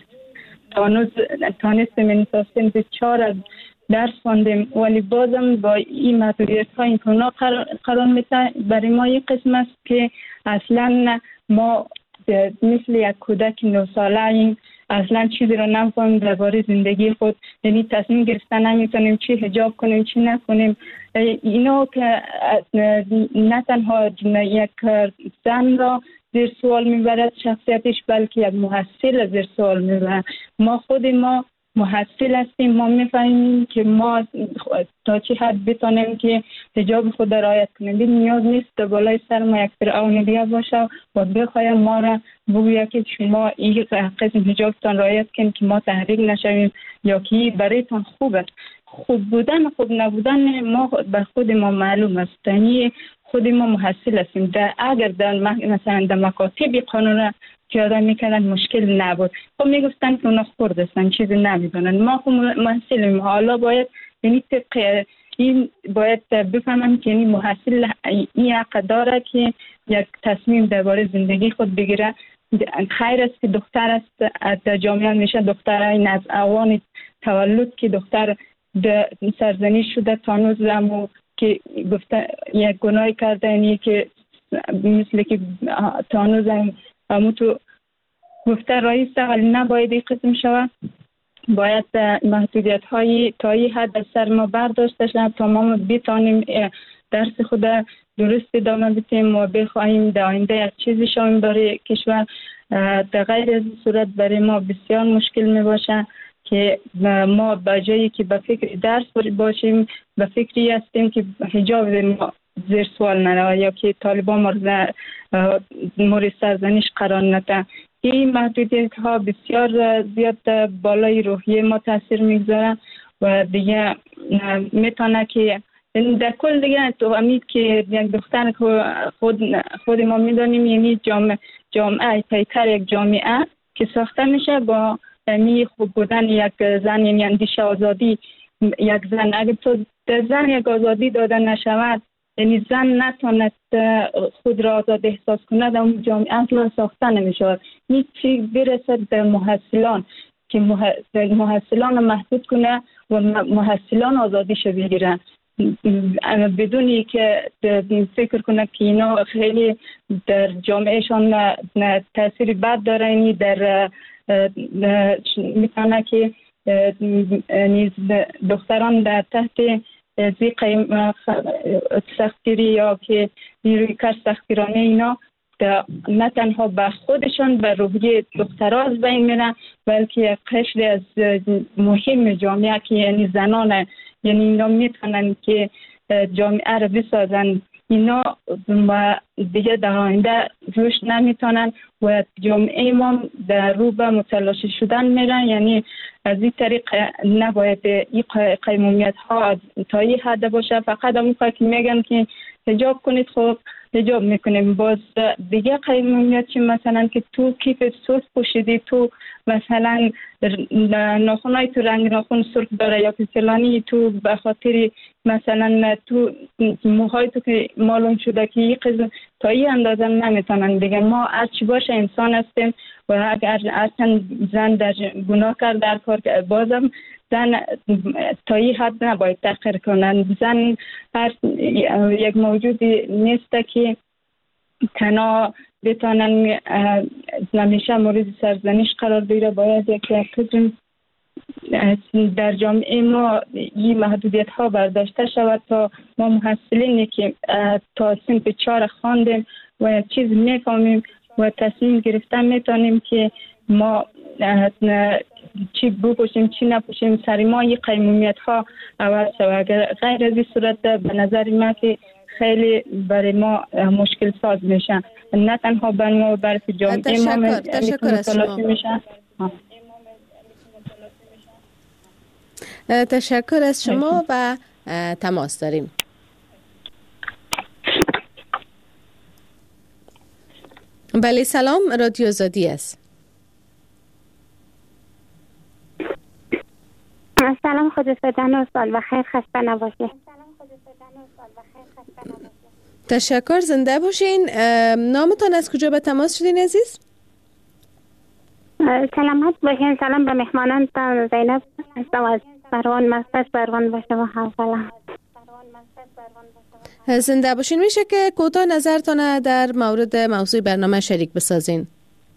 تانستیم انتاستیم بسیار از درس خوندیم ولی بازم با این محدودیت ها این کرونا قرار میده. برای ما این قسم است که اصلا ما مثل یک کودک 9 ساله این اصلا چیزی رو نمی‌فهمیم درباره زندگی خود، یعنی تصمیم گرفتن نمیتونیم چی حجاب کنیم چی نکنیم. اینا که نه تنها یک زن را زیر سوال میبرد شخصیتش، بلکه یک محصل زیر سوال میبرد. خود ما محصل هستیم، ما میفهمیم که ما تا چه حد بتونیم که حجاب خود رعایت کنیم. نیاز نیست در بالای سر ما یک فرعون دیگه باشه و بخوایم ما را بگوید که شما این قسم حجابتان رعایت کنید که ما تحریک نشویم یا که برایتان خوب است. خوب بودن خوب نبودن ما بر خود ما معلوم است، یعنی خود ما محصل هستیم. اگر مثلا در مکاتب قانون پیاده میکردن مشکل نبود، خب میگفتن که اونا خرد هستن چیزی نمیدونن. ما خب محصلیم، حالا باید یعنی طبق این باید بفهمم که یعنی محصل این حق داره که یک تصمیم درباره زندگی خود بگیره. خیر است که دختر است در جامعه میشه دختر این از اوان تولد که دختر سرزنش شده تانوز زمو که گفته یک گناه کرده، یعنی که مثل که تانوز همو تو گفته رایسته ولی نباید این قسم شود. باید محدودیت های تا این حد از سر ما برداشته شد تا ما بتانیم درس خود درست ادامه بدیم و بخواهیم در آینده یک چیزی شویم برای کشور. در غیر از صورت برای ما بسیار مشکل می باشه که ما به جایی که به فکر درس باشیم به فکری هستیم که حجاب ما زیر سوال نره یا که طالبان مورد سرزنش قرار نده. این محدودیت ها بسیار زیاد بالای روحیه ما تاثیر میگذاره و دیگه میتونه که در کل دیگه تو امید که یک دختر خود ما میدانیم، یعنی جامعه پیکر یک جامعه که ساخته میشه با یعنی خوب بودن یک زن، یعنی اندیشه آزادی یک زن. اگر تو زن یک آزادی داده نشود، یعنی زن نتواند خود را آزاد احساس کنه، در اون جامعه اصلا ساخته نمیشود. هیچ چیز برسد به محصلان که محصلان محدود کنه و محصلان آزادیش بگیرن بدونی که فکر کنه که اینا خیلی در جامعهشان تاثیر بد داره. یعنی در میتونه که دختران در تحت زیق سختگیری یا که نیروی کار سختگیرانه اینا نه تنها به خودشان به روحیه دخترها از بین میرن، بلکه قشری از مهم جامعه که یعنی زنان، یعنی اینا میتونن که جامعه را بسازن، اینا دیگه در آینده رشد نمیتونن و جامعه ما در رو به متلاشی شدن میرن. یعنی از این طریق نباید این قیمومیت ها تا این حد باشه. فقط همون که میگن که حجاب کنید، خب حجاب میکنیم. باز دیگه قیمومیت چی؟ مثلا که تو کیف سرخ پوشیدی، تو مثلا ناخونای تو رنگ ناخون سرخ داره، یا که فلانی تو به خاطر مثلا تو موهای تو که معلوم شده که این قضیه تا این اندازه نمیتونن دیگه. ما هر چی باشه انسان هستیم و اگر اصلا زن در گناه کرد در کار، بازم زن تا این حد نباید تحقیر کنن. زن هر یک موجودی نیست که تنها بتانن همیشه مورد سرزنش قرار بگیره. باید یک قدر در جامعه ما این محدودیت ها برداشته شود تا ما محصلینی که تا صنف 4 خواندیم و چیز میفهمیم و تصمیم گرفتن میتونیم که ما چی بپوشیم چی نپوشیم، سر ما این قیمومیت ها عوض شود. اگر غیر از این صورت به نظر ما که خیلی برای ما مشکل ساز میشن، نه تنها برای ما بلکه جامعه ما تشکر از شما. تشکر از شما و تماس داریم. بله سلام، رادیو آزادی است. سلام، خدا سدن و سال بخیر، خسته نباشید. تشکر، زنده باشین. نامتان از کجا به تماس شدین عزیز؟ سلامت باشین. سلام به مهمانانتان، زینب هستم از بروان، مرکز بروان باشه و حوالم. زنده باشین. میشه که کوتاه نظرتان در مورد موضوع برنامه شریک بسازین؟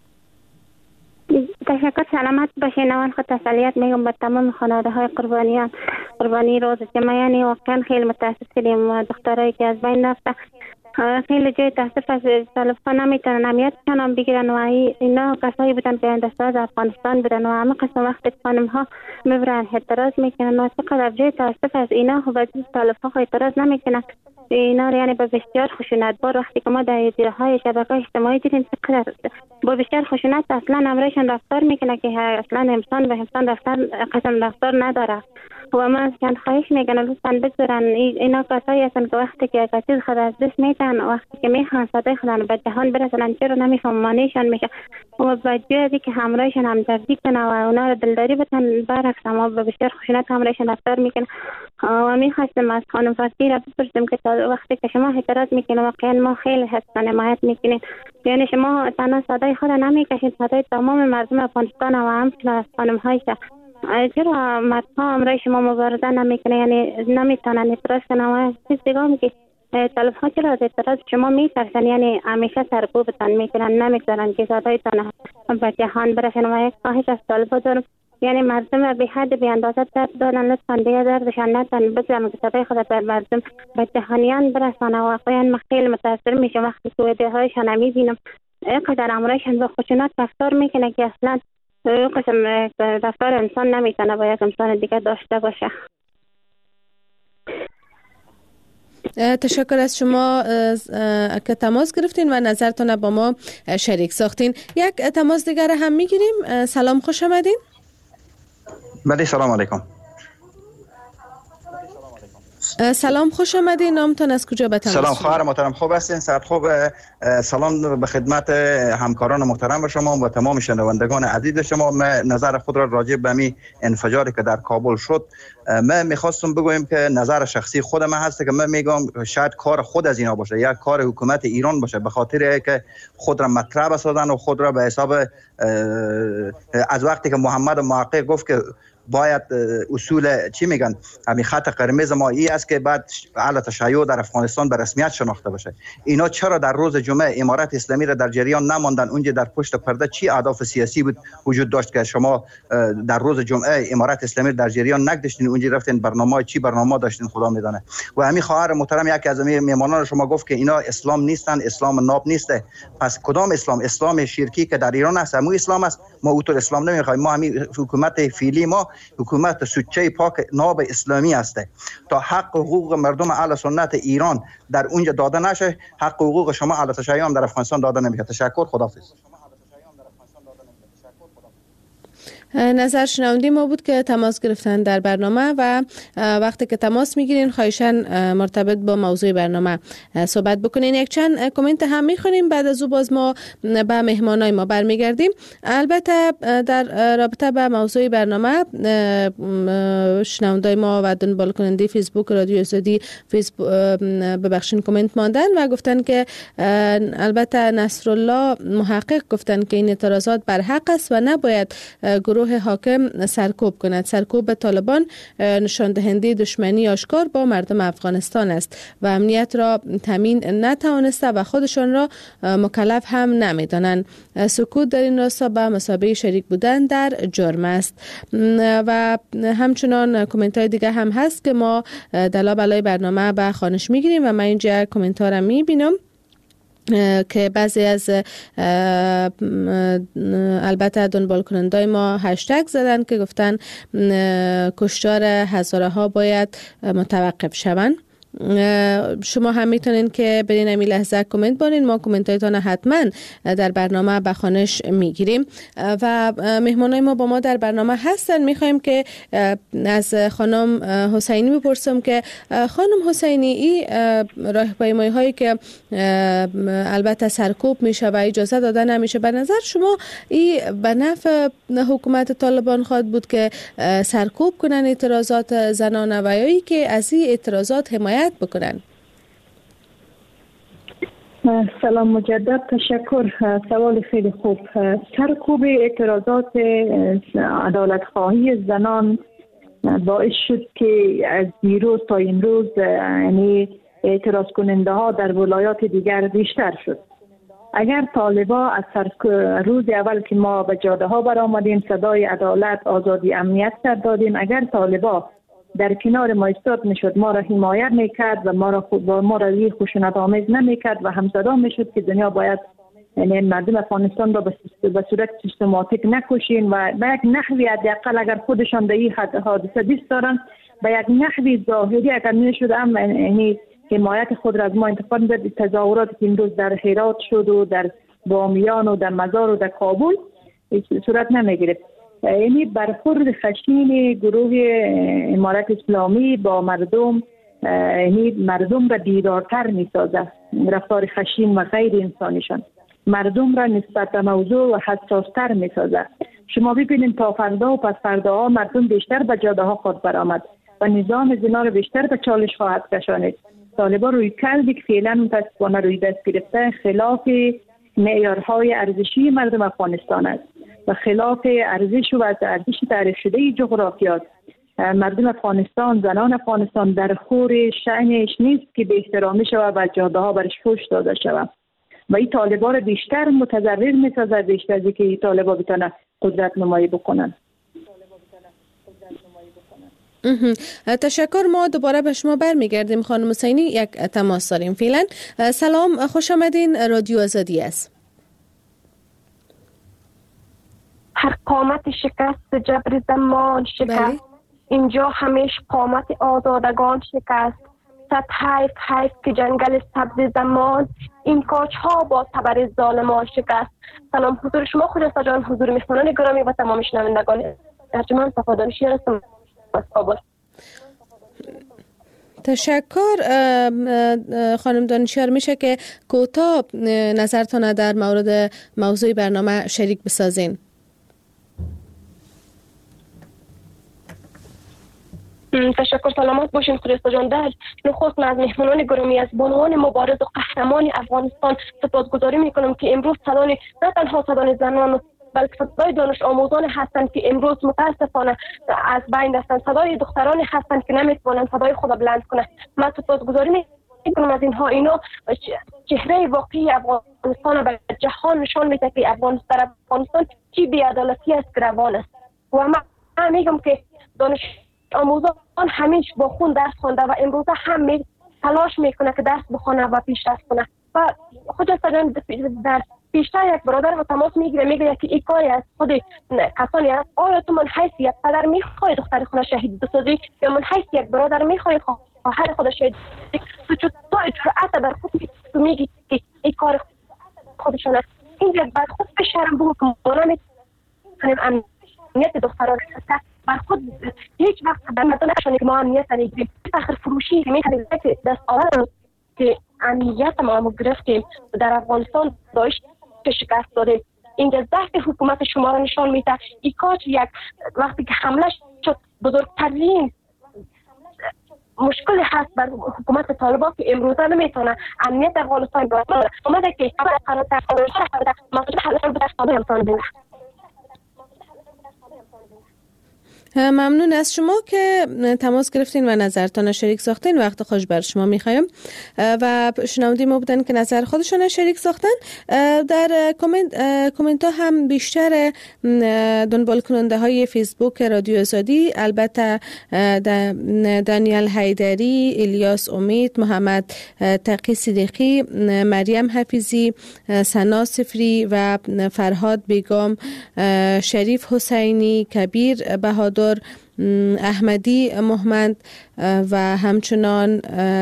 تشکر. سلامت باشین. اول خود تسلیت میگم به تمام خانواده های قربانی روز جمعه. یعنی واقعا خیلی متاسف شدیم دخترایی که از بین رفته. خیلی جای تاسف از طالب ها نمیتونن امیتشان هم بگیرن و اینا کسایی بودن که اندساز افغانستان بودن و همه قسم وقت خانم ها میبرن اعتراض میکنن و چقدر جای تاسف از اینا و بعضی طالب ها اعتراض نمیکنن. اینا یعنی به بسیار خشونتبار وقتی که ما در زیره های شبکه اجتماعی دیدیم چقدر با بسیار خشونت اصلا امرایشان رفتار میکنه که اصلا انسان به انسان قسم رفتار نداره. و ما چند خواهش میکنم لطفاً بگذارن اینا کسایی هستن که وقتی که کسی خود از دست میتن، وقتی که میخوان صدای خودن به جهان برسونن چرا نمیفهم مانیشان میشه و به جایی که همراهشان همدردی کنه و اونا رو دلداری بتن، برعکس ما به بسیار خشونت همراهشان رفتار میکنه. و میخواستم از خانم فاطمه را بپرسم که وقتی که شما اعتراض میکنید واقعا ما خیلی حسن حمایت میکنید، یعنی شما تنها صدای خود نمیکشید، صدای تمام مردم افغانستان و همچنین از خانم های چرا مردها امرای شما مبارزه نمیکنه، یعنی نمیتونن اعتراض کنن و چیز دیگه میگه طالب ها چرا از اعتراض شما میترسن، یعنی همیشه سرکوبتان میکنن نمیگذارن که صدایتان به جهان برسن. و یک خواهش از طالب ها دارم، یعنی مردم به حد بی اندازه درد دادن، لطفا دیگه دردشان نتن بگذارن که صدای خود در مردم به جهانیان برسانه. واقعا من خیلی متاثر میشم وقتی که ویدیو هایشان میبینم اینقدر امرایشان به خشونت رفتار میکنه که اصلا قسم رفتار انسان نمیتونه با یک انسان دیگه داشته باشه. تشکر از شما که تماس گرفتین و نظرتون با ما شریک ساختین. یک تماس دیگر هم میگیریم. سلام، خوش آمدین. بله سلام علیکم. سلام، خوش آمدین. نامتون از کجا به تماس شدین؟ سلام خواهر محترم، خوب هستین؟ صحت خوب؟ سلام به خدمت همکاران محترم و شما و تمام شنوندگان عزیز شما. من نظر خود را راجع به می انفجاری که در کابل شد من میخواستم بگویم که نظر شخصی خود من هست که من میگم شاید کار خود از اینا باشه یا کار حکومت ایران باشه، به خاطر که خود را مطرح بسازن و خود را به حساب از وقتی که محمد موقع گفت که باید اصول چی میگن همین خط قرمز ما ای است که بعد اهل تشیع در افغانستان به رسمیت شناخته بشه. اینا چرا در روز جمعه امارت اسلامی را در جریان نماندن؟ اونجا در پشت پرده چی اهداف سیاسی بود وجود داشت که شما در روز جمعه امارت اسلامی در جریان نگذاشتین؟ اونجا رفتین برنامه چی برنامه داشتین خدا میدونه. و همین خواهر محترم یکی از میهمانان شما گفت که اینا اسلام نیستن، اسلام ناب نیسته. پس کدام اسلام؟ اسلام شرکی که در ایران هست همون اسلام است. ما اوتر اسلام نمیخوایم. ما همین حکومت فعلی ما حکومت سوچه پاک ناب اسلامی است. تا حق حقوق مردم اهل سنت ایران در اونجا داده نشه، حق حقوق شما اهل تشیع هم در افغانستان داده نمیشه. تشکر، خداحافظ. نظر شنونده ما بود که تماس گرفتن در برنامه و وقتی که تماس میگیرین خواهشاً مرتبط با موضوع برنامه صحبت بکنین. یک چند کامنت هم میخونیم، بعد از او باز ما به مهمانای ما برمیگردیم. البته در رابطه با موضوع برنامه شنونده ما و دنبال کننده فیسبوک رادیو آزادی ببخشین کامنت ماندن و گفتن که البته نصرالله محقق گفتن که این اعتراضات بر حق است و نباید گروه حاکم سرکوب کند. سرکوب طالبان نشان دهنده دشمنی آشکار با مردم افغانستان است و امنیت را تامین نتوانسته و خودشان را مکلف هم نمیدانند. سکوت در این راستا به مثابه شریک بودن در جرم است. و همچنان کامنت های دیگه هم هست که ما در لابلای برنامه به خوانش میگیریم و من اینجا کامنت ها را میبینم که بعضی از البته دنبال کنندای ما هشتگ زدن که گفتن کشتار هزاره ها باید متوقف شوند. شما هم میتونین که برین امی لحظه کامنت بانین، ما کامنت هایتان حتما در برنامه به خوانش میگیریم و مهمانای ما با ما در برنامه هستن. میخوایم که از خانم حسینی بپرسم که خانم حسینی این راهپیمایی هایی که البته سرکوب میشه و اجازه داده نمیشه، به نظر شما این به نفع حکومت طالبان خواهد بود که سرکوب کنن اعتراضات زنانه و یا که از این اعتراضات حمایت بکنن؟ سلام مجدد، تشکر. سوال خیلی خوب. سرکوب اعتراضات عدالت خواهی زنان باعث شد که از دیروز تا امروز یعنی اعتراض کننده ها در ولایات دیگر بیشتر شد. اگر طالبا از روز اول که ما به جاده ها برآمدیم صدای عدالت، آزادی، امنیت سر دادیم، اگر طالبا در کنار ما ایستاد میشد، ما را حمایت میکرد و ما را خشونت آمیز نمیکرد و همصدا میشد که دنیا باید یعنی مردم افغانستان را به صورت سیستماتیک نکشین و به یک نحوی حداقل اگر خودشان به این حادثه دست دارن به یک نحوی ظاهری اگر میشد یعنی حمایت خود را از ما انتقال میداد. تظاهراتی که امروز در هرات شد و در بامیان و در مزار و در کابل صورت نمیگرفت. یعنی برخورد خشین گروه امارت اسلامی با مردم یعنی مردم را بیدارتر میسازد. رفتار خشین و غیر انسانیشان مردم را نسبت به موضوع و حساستر میسازد. شما ببینید تا فردا و پس فردا ها مردم بیشتر به جاده ها خود برآمد و نظام زنا را بیشتر به چالش خواهد کشانید. طالبان روی کردی که فعلا متاسفانه روی دست گرفته خلاف معیارهای ارزشی مردم افغانستان است و خلاف ارزش و ارزش تعریف شده جغرافیات. مردم افغانستان، زنان افغانستان در خور شأنش نیست که به احترامی شود و جاده ها برش فحش داده شود و این طالبان را بیشتر متضرر می‌سازد بیشتر از اینکه این طالبان بتونه قدرت نمایی بکنن. تشکر. ما دوباره به شما برمیگردیم خانم حسینی، یک تماس داریم فعلا. سلام، خوش آمدین، رادیو آزادی است. هر قامت شکست جبر زمان شکست، اینجا همیش قامت آزادگان شکست. صد حیف که جنگل سبز زمان این کاج ها با تبر ظالمان شکست. سلام حضور شما خجسته جان، حضور مهمانان گرامی و تمام شنوندگان. ترجمان صفادانی شیر هستم از کابل. تشکر. خانم دانشیار، میشه که کوتاه نظرتان در مورد موضوع برنامه شریک بسازین؟ تشکر. سلامت باشین خریستا جان. در نخست از مهمانان گرامی از بانوان مبارز و قهرمان افغانستان سپاسگزاری میکنم که امروز صدای نه تنها صدای زنان و بلکه صدای دانش آموزان هستند که امروز متاسفانه از بین رفتند، صدای دخترانی هستند که نمیتوانند صدای خود بلند کنند. من سپاسگزاری میکنم از اینها. اینا چهره واقعی افغانستان به جهان نشان میده که افغانستان چی بی‌عدالتی است که روان است. و من میگم که دانش آموزان همیشه با خون درس خوانده و امروز هم تلاش میکنه که درس بخونه و پیشرفت کنه. و خجسته جان در پیشتر یک برادر با تماس میگیره که این کاری از خود کسانی است. آیا تو من حیث یک پدر میخوای دختر خونه شهید بسازی یا من حیث یک برادر میخوای خواهر خود شهید تو چطور جرأت بر خود تو میگی که این کار خودشون است؟ اینجا بر خود به شرم بگو که ما نمیتونیم امنیت دختران است. بر خود هیچ وقت به مردم نشونی که ما امنیت نگیریم. فخر فروشی که میکنیم که دست آورد که امنیت ما گرفتیم در افغانستان داشت که شکست داده. اینجا ضعف حکومت شما را نشان میده. این کار یک وقتی که حمله شد بزرگترین مشکل هست بر حکومت طالبان که امروزه نمیتونه امنیت افغانستان باید اومده که قرار تحقیقات مسئله حل به دست آورد. ممنون از شما که تماس گرفتین و نظرتان شریک ساختین. وقت خوش بر شما میخوایم و شنوندی ما بودن که نظر خودشون شریک ساختن. در کامنت ها هم بیشتر دنبال کننده های فیسبوک رادیو آزادی، البته دانیال حیدری، الیاس امید، محمد تقی صدیقی، مریم حفیظی، سنا صفری و فرهاد بیگم، شریف حسینی، کبیر بهادر، احمدی محمد و همچنان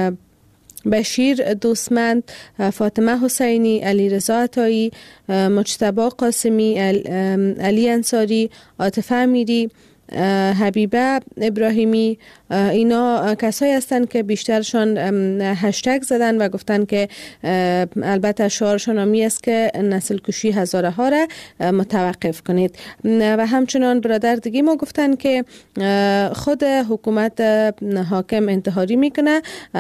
بشیر دوستمند، فاطمه حسینی، علی رضا عطایی، مجتبی قاسمی، علی انصاری، عاطفه امیری، حبیبه ابراهیمی، اینا کسایی هستند که بیشترشان هشتگ زدن و گفتن که البته شعارشان همی است که نسل کشی هزاره ها را متوقف کنید. و همچنان برادر دیگه ما گفتن که خود حکومت حاکم انتحاری میکنه،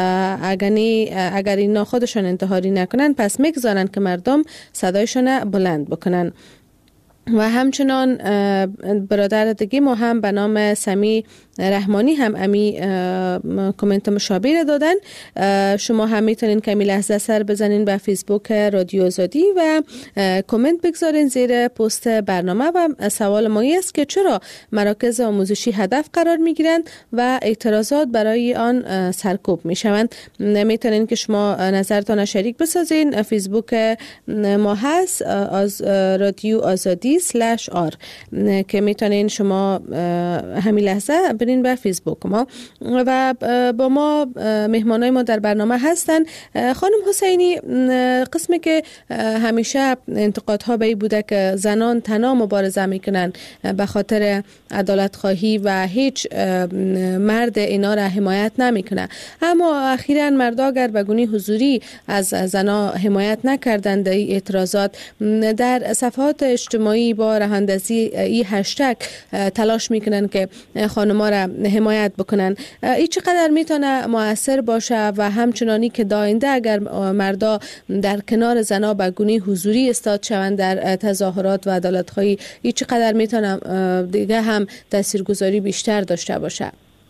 اگر اینا خودشان انتحاری نکنن پس میگذارن که مردم صدایشان بلند بکنن. و همچنان برادر دیگه ما هم به نام سمی رحمانی هم امی کامنت مشابه دادن. شما هم میتونین کمی لحظه سر بزنین به فیسبوک رادیو آزادی و کامنت بگذارین زیر پست برنامه و سوال ما است که چرا مراکز آموزشی هدف قرار میگیرند و اعتراضات برای آن سرکوب میشوند. میتونین که شما نظرتان شریک بسازین. فیسبوک ما هست از رادیو آزادی /r که میتونین شما همین لحظه برین به فیسبوک ما و با ما مهمانای ما در برنامه هستن. خانم حسینی، قسمی که همیشه انتقادها به این بوده که زنان تنها مبارزه میکنن به خاطر عدالت خواهی و هیچ مرد اینا را حمایت نمیکنه، اما اخیراً مردا اگر به گونه حضوری از زنا حمایت نکردند در اعتراضات در صفحات اجتماعی با رهاندازی این هشتگ تلاش میکنن که خانم‌ها را حمایت بکنن. این چقدر میتونه مؤثر باشه و همچنانی که داینده اگر مردا در کنار زنا به گونه حضوری استاد شوند در تظاهرات و عدالت‌خواهی، این چقدر میتونه دیگه هم تاثیرگذاری بیشتر داشته باشه؟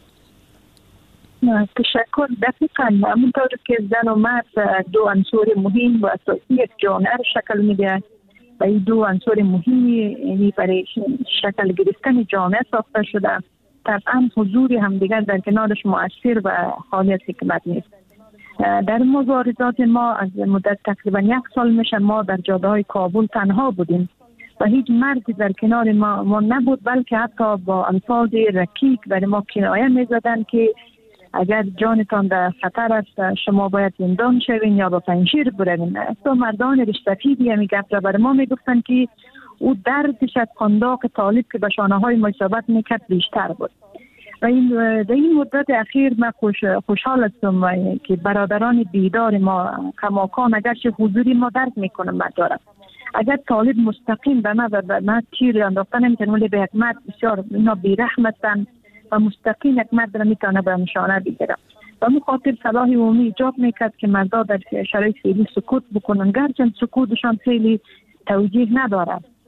تشکر. دقیقاً همونطور که زن و مرد دو عنصر مهم و اساسی یک جامعه را شکل میده و این دو عنصر مهمی یعنی برای شکل گرفتن جامعه ساخته شده، طبعا حضور همدیگر در کنارش مؤثر و خالی از حکمت نیست. در مبارزات ما از مدت تقریبا 1 سال میشه ما در جاده‌های کابل تنها بودیم و هیچ مردی در کنار ما نبود، بلکه حتی با الفاظ رکیک برای ما کنایه میزدن که اگر جانتان در خطر است شما باید زندان شوین یا با پنجیر بروین. تو مردان رشتفیدی همی گفت را بر ما میگفتن که او دردش از قنداق طالب که به شانه های ما صحبت میکرد بیشتر بود. و در این مدت اخیر من خوشحال هستم که برادران بیدار ما کماکان اگرچه حضوری ما درک میکنم مدارم، اگر طالب مستقیم به ما و به ما تیر انداختن نمیتونه، ولی به یک مرد بسیار اینا بیرحمتن و مستقیم یک مرد را میتونه به نشانه بگیرم و مخاطر صلاح عمومی ایجاب میکرد که مردا در شرایط فعلی سکوت بکنن، گرچه سکوتشان خیلی توجیه ندارد.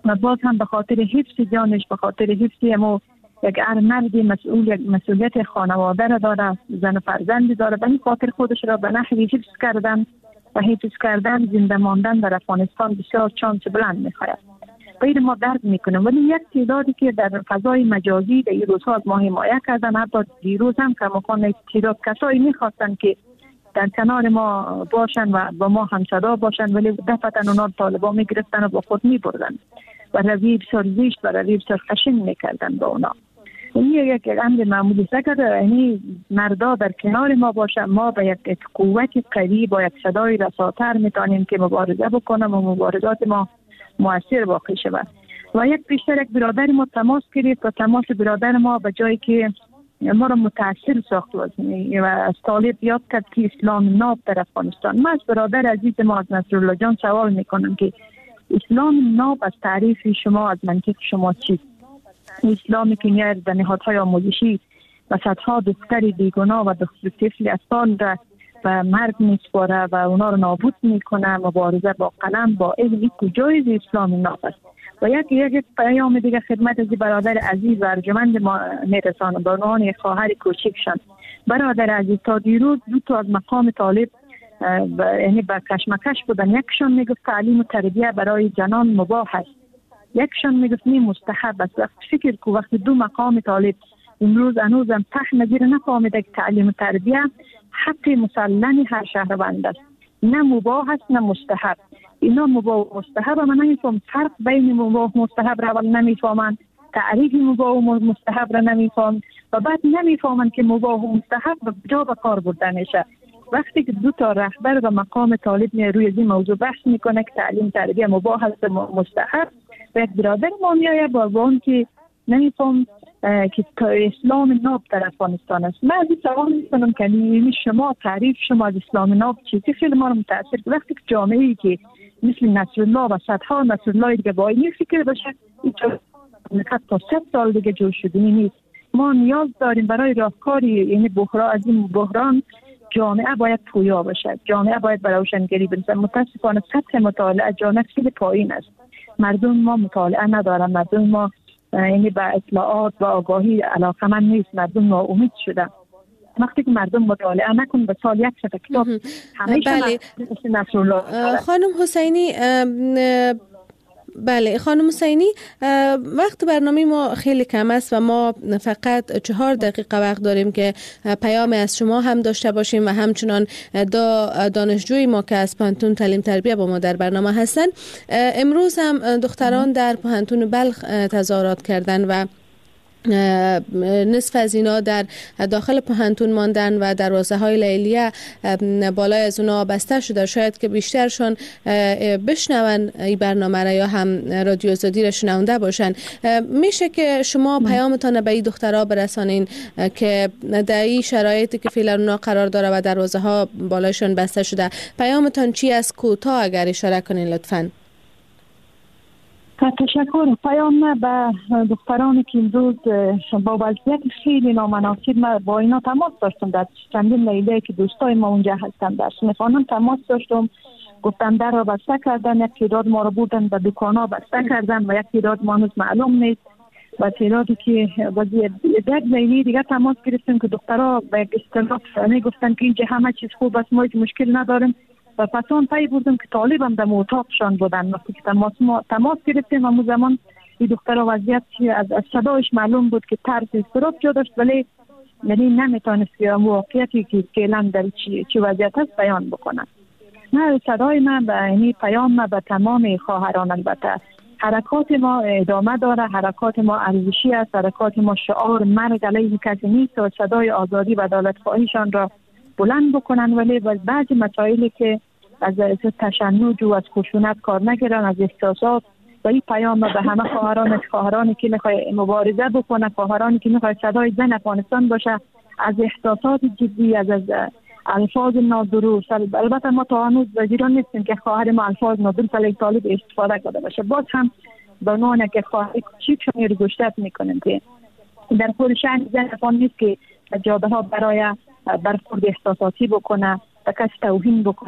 و باز هم به خاطر حفظ جانش، به خاطر حفظ یک مردی مسئولیت خانواده را داره، زن و فرزندی داره، به این خاطر خودش را به نحوی حفظ کردن و حفظ کردن زنده ماندن در افغانستان بسیار چانس بلند می‌خواهد. غیر ما درک میکنیم، ولی یک تعدادی که در فضای مجازی در این روزها از ما حمایت کردن، حتی دیروز هم کماکان تعداد کسایی میخواستن که در کنار ما باشن و با ما همصدا باشن، ولی دفعتا اونا طالبان میگرفتن و با خود میبردن و روی بسیار زشت و روی بسیار خشن میکردن با اونا. این یک امر معمولی است. اگر یعنی مردا در کنار ما باشن، ما به یک قوت قوی، با یک صدای رساتر میتونیم که مبارزه بکنیم و مبارزات ما مؤثر واقع شود. و یک پیشتر یک برادر ما تماس گرفت و تماس برادر ما به جایی که ما را متاثر ساخت و از طالب یاد کرد که اسلام ناب در افغانستان. من از برادر عزیز ما از نصرالله جان سوال میکنم که اسلام ناب از تعریف شما، از منطق شما چیست؟ اسلامی که میاد در نهادهای آموزشی و صدها دختر بیگناه و طفل اطفال را و مرگ میسپاره و اونا رو نابود میکنه، مبارزه با قلم با علم، کجای اسلام ناب است؟ و یک پیام دیگه خدمت از برادر عزیز و ارجمند ما میرسانم به عنوان یک خواهر کوچکشان. برادر عزیز، تا دیروز دو تا از مقام طالب یعنی با کشمکش بودن. یکشان میگفت تعلیم و تربیه برای زنان مباح است، یکشان میگفت نی مستحب است. وقت فکر کو وقتی دو مقام طالب امروز هنوزم ته نگیره نفهمیده که تعلیم و تربیه حق مسلم هر شهروند است، نه مباح است نه مستحب. اینا مباح و مستحب من نمیفهم، فرق بین مباح و مستحب را نمیفهمن، تعریف مباح و مستحب را نمیفهم و بعد نمیفهمن که مباح و مستحب جا به کار برده میشه. وقتی که دو تا رهبر و مقام طالب روی این موضوع بحث میکنه که تعلیم تربیه مباح است مستحب، و یک برادر ما میایه با اون که نمیفهم که اسلام ناب در افغانستان است. من از این سوال میکنم که شما تعریف شما از اسلام ناب چیزی خیلی ما رو متاثر. وقتی که جامعه‌ای که مثل نصرالله و صدها نصرالله دیگه با این فکر باشه، تا 100 سال دیگه جور شدنی نیست. ما نیاز داریم برای راهکاری یعنی بحران، از این بحران جامعه باید پویا باشه، جامعه باید برای روشنگری برسه. متاسفانه سطح مطالعه جامعه خیلی پایین است. مردم ما مطالعه ندارن، مردم ما یعنی به اطلاعات و آگاهی علاقه‌مند نیست، مردم ناامید شدن. وقتی که مردم مطالعه نکنن به سال یک صفحه کتاب بله. خانم حسینی، بله خانم حسینی، وقت برنامه ما خیلی کم است و ما فقط 4 دقیقه وقت داریم که پیام از شما هم داشته باشیم و همچنان دانشجوی ما که از پانتون تعلیم تربیه با ما در برنامه هستن. امروز هم دختران در پانتون بلخ تظاهرات کردن و نصف از اینا در داخل پانتون ماندن و دروازه های لیلیه بالای از اونا بسته شده. شاید که بیشترشون بشنون این برنامه را یا هم رادیو آزادی را شنونده باشن. میشه که شما پیامتان به این دخترها برسانین که در این شرایطی که فعلا اونا قرار داره و دروازه ها بالایشون بسته شده، پیامتان چی از کوتاه اگر اشاره کنین لطفاً؟ تشکر. پیام به دخترانی که امروز با وضعیت خیلی نامناسب، من با اینا تماس داشتم، در چندین لیله که دوستای ما اونجا هستن در خانم تماس داشتم، گفتن در را بسته کردن، یک تعداد ما رو بردن به دکانا بسته کردن و یک تعداد ما هنوز معلوم نیست و تعدادی که در لیلی دیگه تماس گرفتیم که دخترها به اصطلاح گفتن که اینجا همه چیز خوب است، ما هیچ مشکل نداریم و پسان پی بردم که طالب هم در اتاقشان بودن. وقتی که تماس گرفتیم همون زمان این دختر وضعیت از صدایش معلوم بود که ترس اضطراب جا داشت، ولی یعنی نمیتونست که واقعیتی که فعلا در چی وضعیت هست بیان بکنن. نه صدای من یعنی پیام من به تمام خواهران، البته حرکات ما ادامه داره، حرکات ما ارزشی است، حرکات ما شعار مرگ علیه کسی نیست و صدای آزادی و عدالت خواهیشان را بلند بکنن، ولی بعضی مسائلی که از تشنج و از خشونت کار نگیرن، از احساسات و این پیام به همه خواهرانی که میخوای مبارزه بکنه، خواهرانی که میخوای صدای زن افغانستان باشه، از احساسات جدی، از الفاظ نادرست. البته ما تا هنوز وزیران نیستیم که خواهر ما الفاظ نادرست علیه طالب استفاده کرده باشه. باز هم به عنوان که خواهر کوچیکشون رو گشتت میکنیم که در خود شأن زن افغان نیست که جاده ها برای برخورد احساساتی بکنه و کسی توهین بکنه.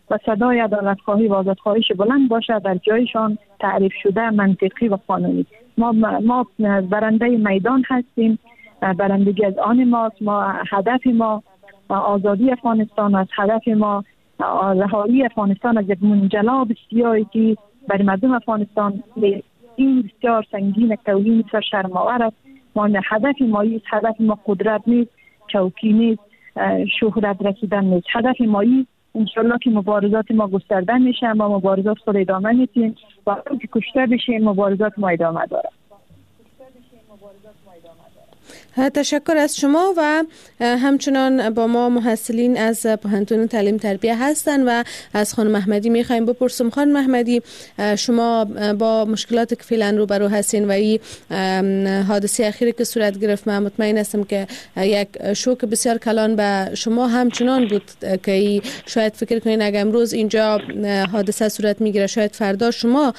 و صدای عدالت‌خواهی و آزادخواهیش بلند باشه، در جایشان تعریف شده، منطقی و قانونی. ما برنده میدان هستیم، برندگی از آن ماست. ما هدف ما آزادی افغانستان است، هدف ما رهایی افغانستان از یک منجلاب سیاهی که برای مردم افغانستان این بسیار سنگین، توهین، بسیار شرم‌آور است. ما هدف ما است، هدف ما قدرت نیست، چوکی نیست، شهرت رسیدن نیست. هدف ما است انشالله که مبارزات ما گسترده میشه، ما مبارزات خود ادامه میدیم و اون که کشته بشیم مبارزات ما ادامه داره. تشکر از شما و همچنان با ما محصلین از پوهنتون تعلیم تربیه هستند و از خانم احمدی میخوایم بپرسیم. خانم احمدی، شما با مشکلات که فعلا روبرو هستین و این حادثه اخیری که صورت گرفت، من مطمئن هستم که یک شوک بسیار کلان به شما همچنان بود که شاید فکر کنین اگر امروز اینجا حادثه صورت میگیره شاید فردا شما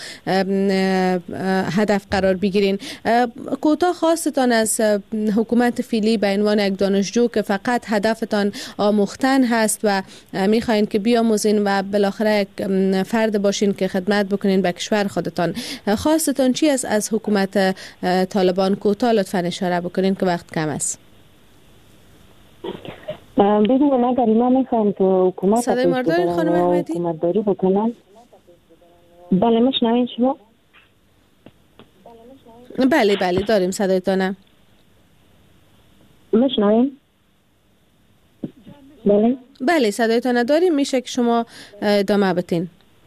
هدف قرار بگیرین. کوتاه خواستتان از حکومت فعلی به عنوان یک دانشجو که فقط هدفتان آموختن هست و میخواین که بیاموزین و بالاخره یک فرد باشین که خدمت بکنین به کشور خودتان، خواستتان چی است از حکومت طالبان؟ کوتاه لطفاً اشاره بکنین که وقت کم است. ببینید اگر اینا میخواین که حکومت صدای ما دارین خانم احمدی؟ حکومت داری بکنن. بله مشنوین شما؟ بله داریم صدایتانه. مشنوین؟ بله صدایتانه داریم، میشه که شما ادامه بتین.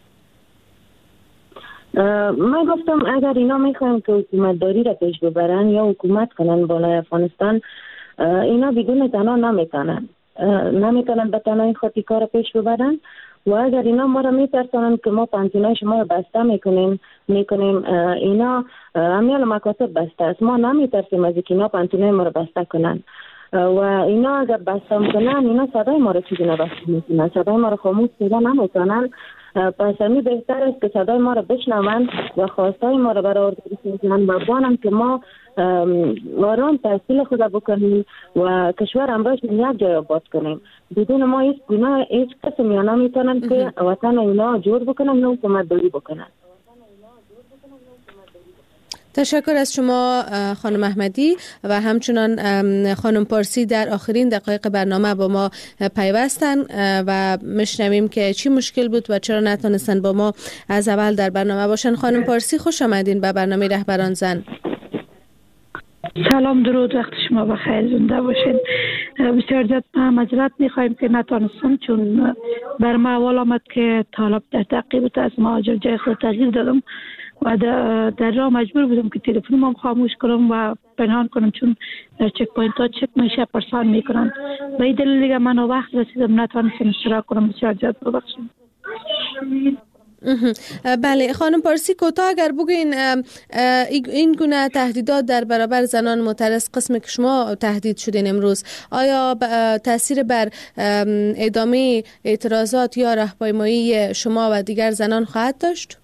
من گفتم اگر اینا میخواین که حکومت داری را پیش ببرن یا حکومت کنن بالای افغانستان، اینا بدون تنها نمیتونن به تنهایی خود کار پیش ببرن و اگر اینا ما را میترسانن که ما پانتونای شما را بسته میکنیم اینا امیال مکاتب بسته است. ما نمیترسیم از اینکه اینا پانتونای ما را بسته کنن و اینا اگر بسته میکنن اینا صدای ما را چیزی نبسته میکنن، صدای ما را خاموش پیدا نمیکنن. پس همی بهتر است که صدای ما را بشنون و خواستای ما را برآورده بکنن و بانم که ما آرام تحصیل خود بکنیم و کشور امراش یک جای آباد کنیم. بدون ما هیچ کسی میانا میتونن که وطن اینا جور بکنن یا حکومت داری بکنن. تشکر از شما خانم احمدی و همچنان خانم پارسی در آخرین دقایق برنامه با ما پیوستن و میشنویم که چی مشکل بود و چرا نتونستن با ما از اول در برنامه باشن. خانم پارسی خوش آمدین به برنامه رهبران زن. سلام، درود، وقت شما بخیر، زنده باشین. بسیار زیاد معذرت میخوایم که نتونستم، چون بر ما اول آمد که طالب در تعقیب از مهاجر جای خود تغییر دادم و در راه مجبور بودم که تلفنم خاموش کنم و پنهان کنم، چون در چک پوینت ها چک میشه پرسان میکنن. به این دلیل دیگه من وقت رسیدم نتونستم اشتراک کنم. بسیار زیاد ببخشید. بله خانم پارسی، کوتاه اگر بگوین این گونه تهدیدات در برابر زنان معترض قسم که شما تهدید شدین امروز، آیا تاثیر بر ادامه اعتراضات یا راهپیمایی شما و دیگر زنان خواهد داشت؟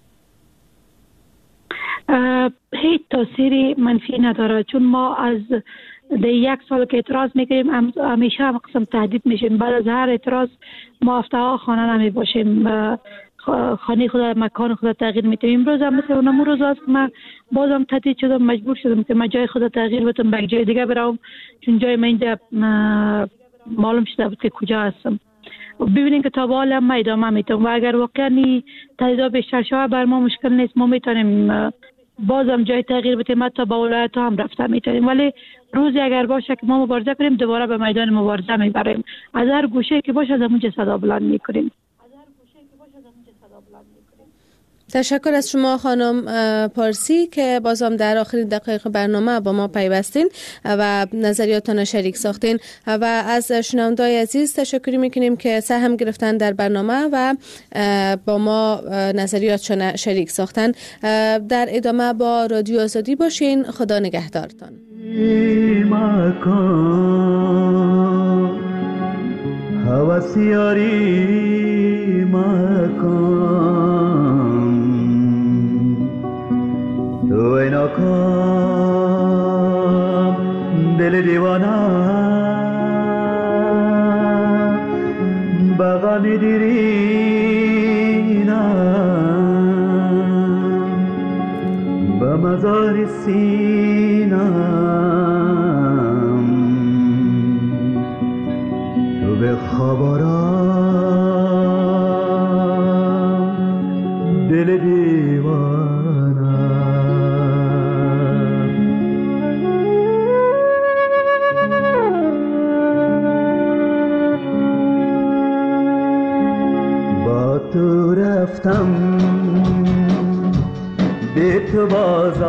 هیچ تاثیری منفی نداره، چون ما از یک سال که اعتراض میکنیم همیشه هم قسم تهدید میشیم. بعد از هر اعتراض ما هفته‌ها خانه نمی باشیم، خانه خود مکان خود تغییر میتیم. امروز هم مثل اونم روز است که من بازم تهدید شدم، مجبور شدم که من جای خود تغییر بدم، به جای دیگه برام، چون جای من اینجا معلوم شده بود که کجا هستم. ببینید که تا به حال هم ادامه میتونم و اگر واقعا تهدیدات بیشتر شود بر ما مشکل نیست، ما میتونیم بازم جای تغییر بدیم، حتی با ولایت هم رفته میتونیم. ولی روزی اگر باشه که ما مبارزه کنیم دوباره به میدان مبارزه میبریم، از هر گوشه که باشه از اونجا صدا بلند میکنیم. تشکر از شما خانم پارسی که بازم در آخرین دقایق برنامه با ما پیوستین و نظریاتتان شریک ساختین و از شنوندگان عزیز تشکر میکنیم که سهم گرفتن در برنامه و با ما نظریاتشان شریک ساختن. در ادامه با رادیو آزادی باشین. خدا نگهدارتان. هوسیاری تو اینا کام دل دیوانا غم دیرینم به مزار سینم تو به خبرم دل دیوانم با تو رفتم به تو باز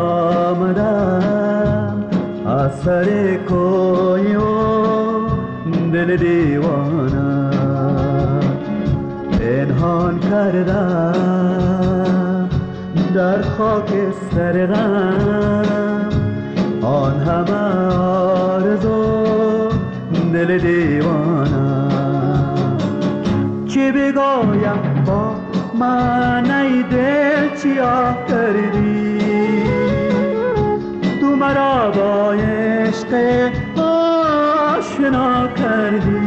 آمدم از سر کوی و دل دیوانم پنهان کردم در خاک سر غم آن همه آرزو دل دیوانم چه بگویم با من ای دل چیا کردی تو مرا با عشق آشنا کردی